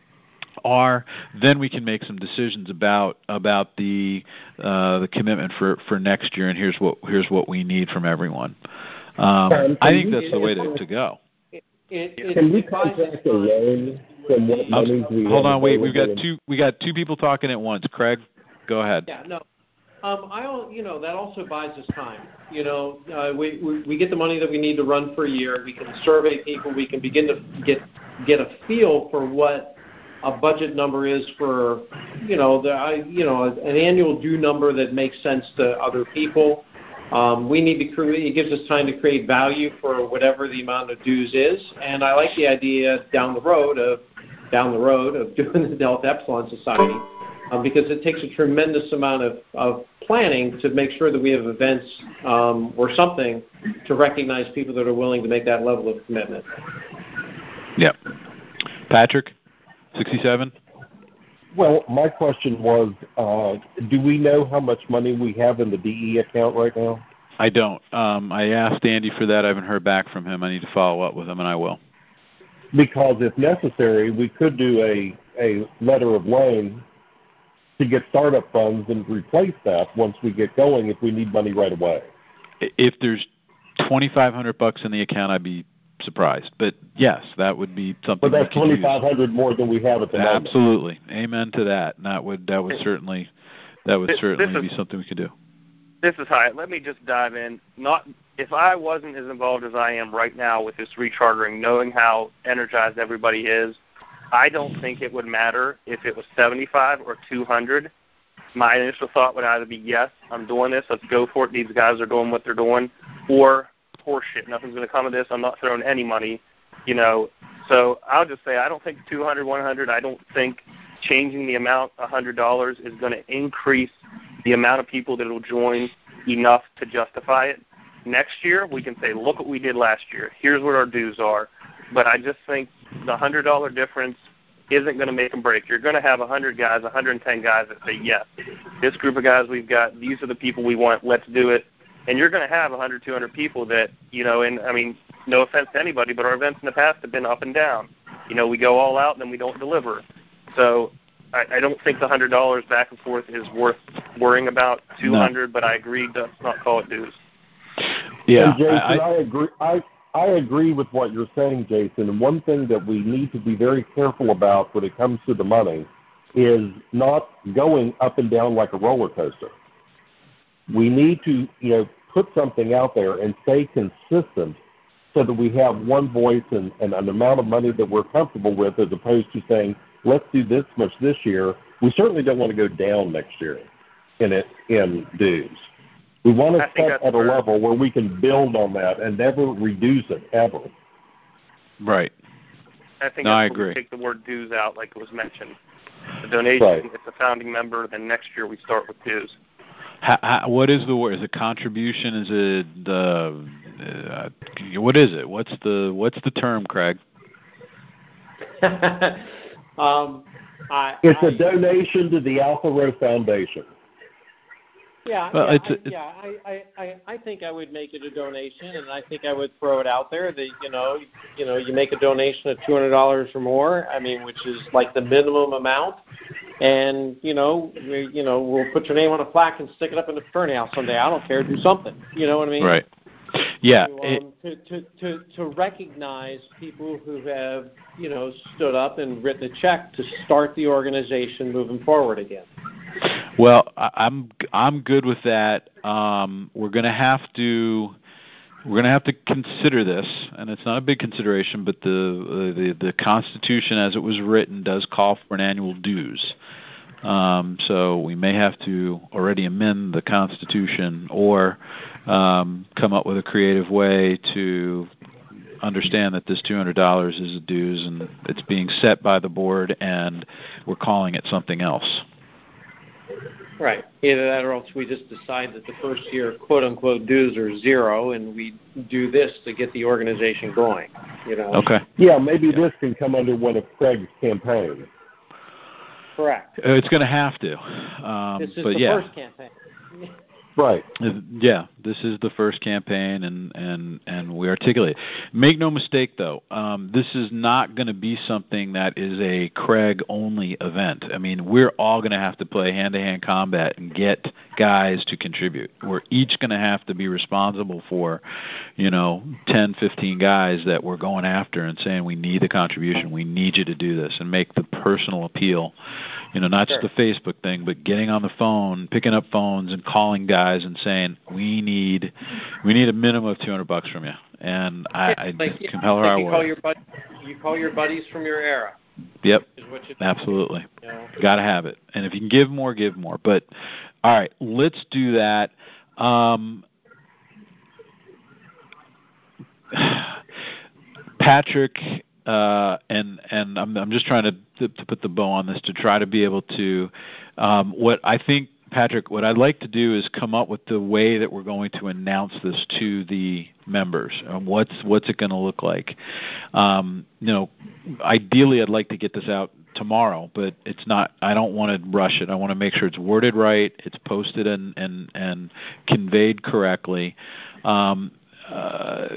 are, then we can make some decisions about about the uh, the commitment for, for next year. And here's what here's what we need from everyone. Um, um, I think that's the way to, to go. It, it, can we contact a loan from what monies we Hold on, wait. We've got two. We got two people talking at once. Craig, go ahead. Yeah, no. Um, I don't. You know, that also buys us time. You know, uh, we, we we get the money that we need to run for a year. We can survey people. We can begin to get get a feel for what a budget number is for, you know, the I, you know, an annual due number that makes sense to other people. Um, we need to create. It gives us time to create value for whatever the amount of dues is. And I like the idea down the road of down the road of doing the Delta Epsilon Society um, because it takes a tremendous amount of, of planning to make sure that we have events um, or something to recognize people that are willing to make that level of commitment. Yep. Patrick? sixty-seven? Well, my question was, uh, do we know how much money we have in the D E account right now? I don't. Um, I asked Andy for that. I haven't heard back from him. I need to follow up with him, and I will. Because if necessary, we could do a, a letter of loan to get startup funds and replace that once we get going if we need money right away. If there's twenty-five hundred bucks in the account, I'd be surprised, but yes, that would be something. But that's twenty-five hundred more than we have at the moment. Absolutely, amen to that. And that would that would certainly that would this, certainly this be is, something we could do. This is Hyatt. Let me just dive in. Not if I wasn't as involved as I am right now with this rechartering, knowing how energized everybody is, I don't think it would matter if it was seventy-five or two hundred. My initial thought would either be yes, I'm doing this, let's go for it. These guys are doing what they're doing, or horseshit. Nothing's going to come of this. I'm not throwing any money, you know. So I'll just say I don't think two hundred, one hundred. I don't think changing the amount one hundred dollars is going to increase the amount of people that will join enough to justify it. Next year we can say, look what we did last year. Here's what our dues are. But I just think the one hundred dollars difference isn't going to make them break. You're going to have one hundred guys, one hundred ten guys that say, yes, this group of guys we've got, these are the people we want, let's do it. And you're going to have one hundred, two hundred people that, you know, and I mean, no offense to anybody, but our events in the past have been up and down. You know, we go all out and then we don't deliver. So I, I don't think the one hundred dollars back and forth is worth worrying about. two hundred, no. But I agree, let's not call it dues. Yeah, and Jason, I, I, I agree. I I agree with what you're saying, Jason. And one thing that we need to be very careful about when it comes to the money is not going up and down like a roller coaster. We need to, you know, put something out there and stay consistent so that we have one voice and, and an amount of money that we're comfortable with, as opposed to saying, let's do this much this year. We certainly don't want to go down next year in it in dues. We want to set at a fair. level where we can build on that and never reduce it, ever. Right. I think no, that's I agree. agree. Take the word dues out, like it was mentioned. The donation, right. It's a founding member, then next year we start with dues. How, how, what is the word? Is it contribution? Is it the uh, what is it? What's the what's the term, Craig? um, I, it's I, a donation to the Alpha Rho Foundation. Yeah, Well, yeah, it's, I, it's, yeah. I, I, I, I think I would make it a donation, and I think I would throw it out there that you know, you know, you make a donation of two hundred dollars or more. I mean, which is like the minimum amount, and you know, we, you know, we'll put your name on a plaque and stick it up in the fraternity house someday. I don't care. Do something. You know what I mean? Right. Yeah. To, it, um, to, to, to, to recognize people who have, you know, stood up and written a check to start the organization moving forward again. Well, I, I'm I'm good with that. Um, we're going to have to we're going to have to consider this, and it's not a big consideration, but the the the Constitution, as it was written, does call for an annual dues. Um, so we may have to already amend the Constitution or um, come up with a creative way to understand that this two hundred dollars is a dues, and it's being set by the board, and we're calling it something else. Right. Either that, or else we just decide that the first year, quote unquote, dues are zero, and we do this to get the organization going. You know. Okay. Yeah, maybe yeah. this can come under one of Craig's campaigns. Correct. Uh, it's going to have to. Um, this is but the yeah. first campaign. Right. Yeah, this is the first campaign, and, and, and we articulate. Make no mistake, though, um, this is not going to be something that is a Craig-only event. I mean, we're all going to have to play hand-to-hand combat and get guys to contribute. We're each going to have to be responsible for, you know, ten, fifteen guys that we're going after and saying we need the contribution, we need you to do this, and make the personal appeal. You know, not sure. just the Facebook thing, but getting on the phone, picking up phones, and calling guys and saying we need, we need a minimum of two hundred bucks from you. And I, yeah, I like, compel her like our you word. call your bud- you call your buddies from your era. Yep, you absolutely. You know? Got to have it. And if you can give more, give more. But all right, let's do that. Um, Patrick. Uh, and and I'm I'm just trying to, to to put the bow on this to try to be able to um, what I think, Patrick, what I'd like to do is come up with the way that we're going to announce this to the members. Um, what's what's it going to look like? Um, you know, ideally, I'd like to get this out tomorrow, but it's not. I don't want to rush it. I want to make sure it's worded right, it's posted and and and conveyed correctly. Um, uh,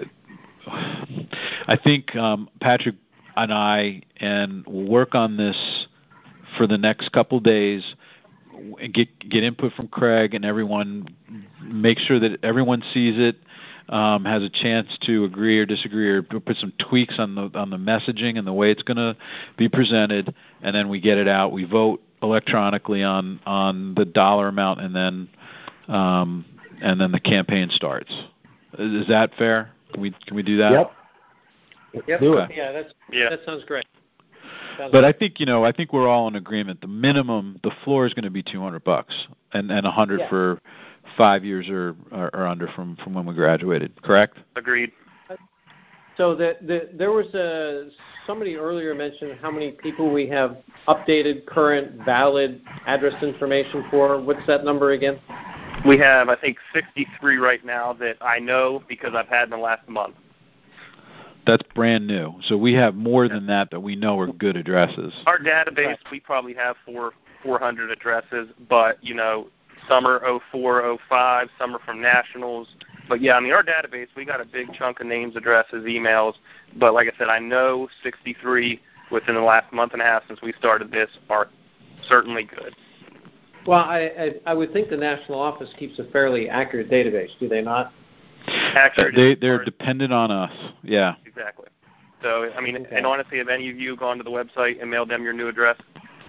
I think um, Patrick and I and we'll work on this for the next couple days. Get get input from Craig and everyone. Make sure that everyone sees it, um, has a chance to agree or disagree, or put some tweaks on the on the messaging and the way it's going to be presented, and then we get it out. We vote electronically on on the dollar amount, and then um, and then the campaign starts. Is that fair? Can we can we do that? Yep. Yep. Do it. Yeah, that's yeah. that sounds great. Sounds but great. I think you know I think we're all in agreement. The minimum, the floor is going to be two hundred bucks, and and a hundred yeah. for five years or, or or under from from when we graduated. Correct? Agreed. So the, the, there was a somebody earlier mentioned how many people we have updated, current, valid address information for. What's that number again? We have, I think, sixty-three right now that I know because I've had in the last month. That's brand new. So we have more than that that we know are good addresses. Our database, we probably have four, 400 addresses, but, you know, some are oh four, oh five, some are from nationals. But, yeah, I mean, our database, we got a big chunk of names, addresses, emails. But, like I said, I know sixty-three within the last month and a half since we started this are certainly good. Well, I, I, I would think the national office keeps a fairly accurate database, do they not? Accurate. Uh, they, they're dependent on us, yeah. Exactly. So, I mean, okay. and honestly, have any of you gone to the website and mailed them your new address?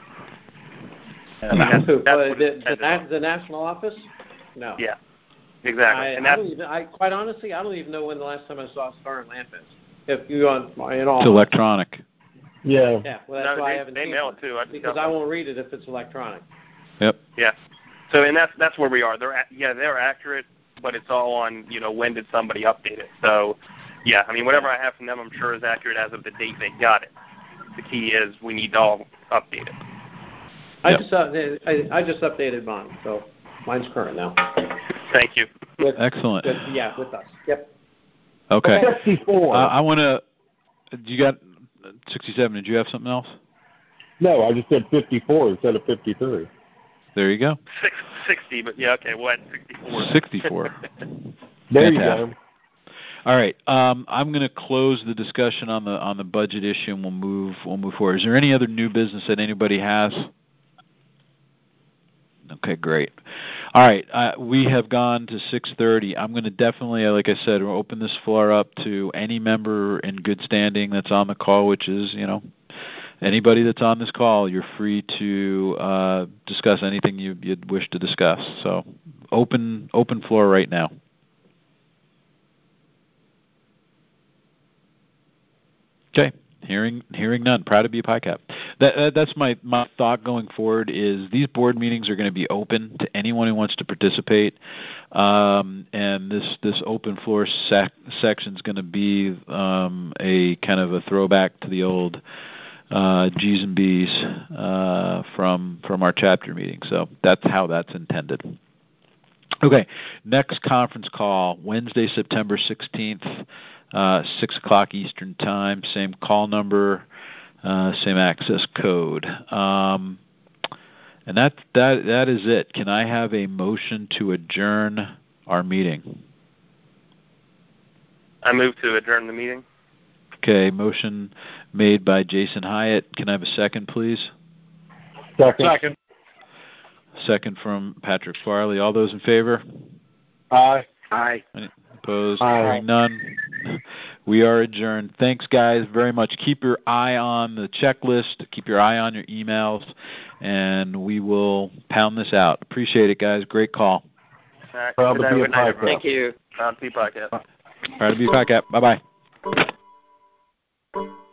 I mean, that's, that's well, the, the, the, the national office? No. Yeah, exactly. I, and I that's, don't even, I, quite honestly, I don't even know when the last time I saw Star and Lamp is. If you on, in all it's electronic. Yeah. Yeah, well, that's no, why they, I haven't they seen mail it, it too. I because I won't read it if it's electronic. Yep. Yeah. So, and that's that's where we are. They're yeah, they're accurate, but it's all on, you know, when did somebody update it. So, yeah, I mean, whatever I have from them, I'm sure is accurate as of the date they got it. The key is we need to all update it. I Yep. just uh, I, I just updated mine, so mine's current now. Thank you. With, Excellent. With, yeah, with us. Yep. Okay. sixty-four. Uh, I want to. You got sixty-seven. Did you have something else? No, I just said fifty-four instead of fifty-three. There you go. Six, sixty, but yeah, okay, what? sixty-four. sixty-four. There Fantastic. you go. All right, um, I'm going to close the discussion on the on the budget issue, and we'll move we'll move forward. Is there any other new business that anybody has? Okay, great. All right, uh, we have gone to six thirty. I'm going to definitely, like I said, we'll open this floor up to any member in good standing that's on the call, which is, you know, anybody that's on this call. You're free to uh, discuss anything you, you'd wish to discuss. So, open open floor right now. Okay. Hearing hearing none. Proud to be a PICAP. That, that that's my, my thought going forward is these board meetings are going to be open to anyone who wants to participate, um, and this this open floor sec, section is going to be um, a kind of a throwback to the old uh, G's and B's uh, from from our chapter meeting. So that's how that's intended. Okay. Next conference call Wednesday, September sixteenth. Uh, six o'clock Eastern Time, same call number, uh, same access code. Um, and that, that, that is it. Can I have a motion to adjourn our meeting? I move to adjourn the meeting. Okay, motion made by Jason Hyatt. Can I have a second, please? Second. Second. Second from Patrick Farley. All those in favor? Aye. Aye. Any opposed? Aye. Hearing none. We are adjourned. Thanks, guys, very much. Keep your eye on the checklist. Keep your eye on your emails, and we will pound this out. Appreciate it, guys. Great call. All right. Proud Good to night, be a good night, PICAP. everyone. Thank you. Proud to be a podcast. Proud to be a PICAP. Bye-bye.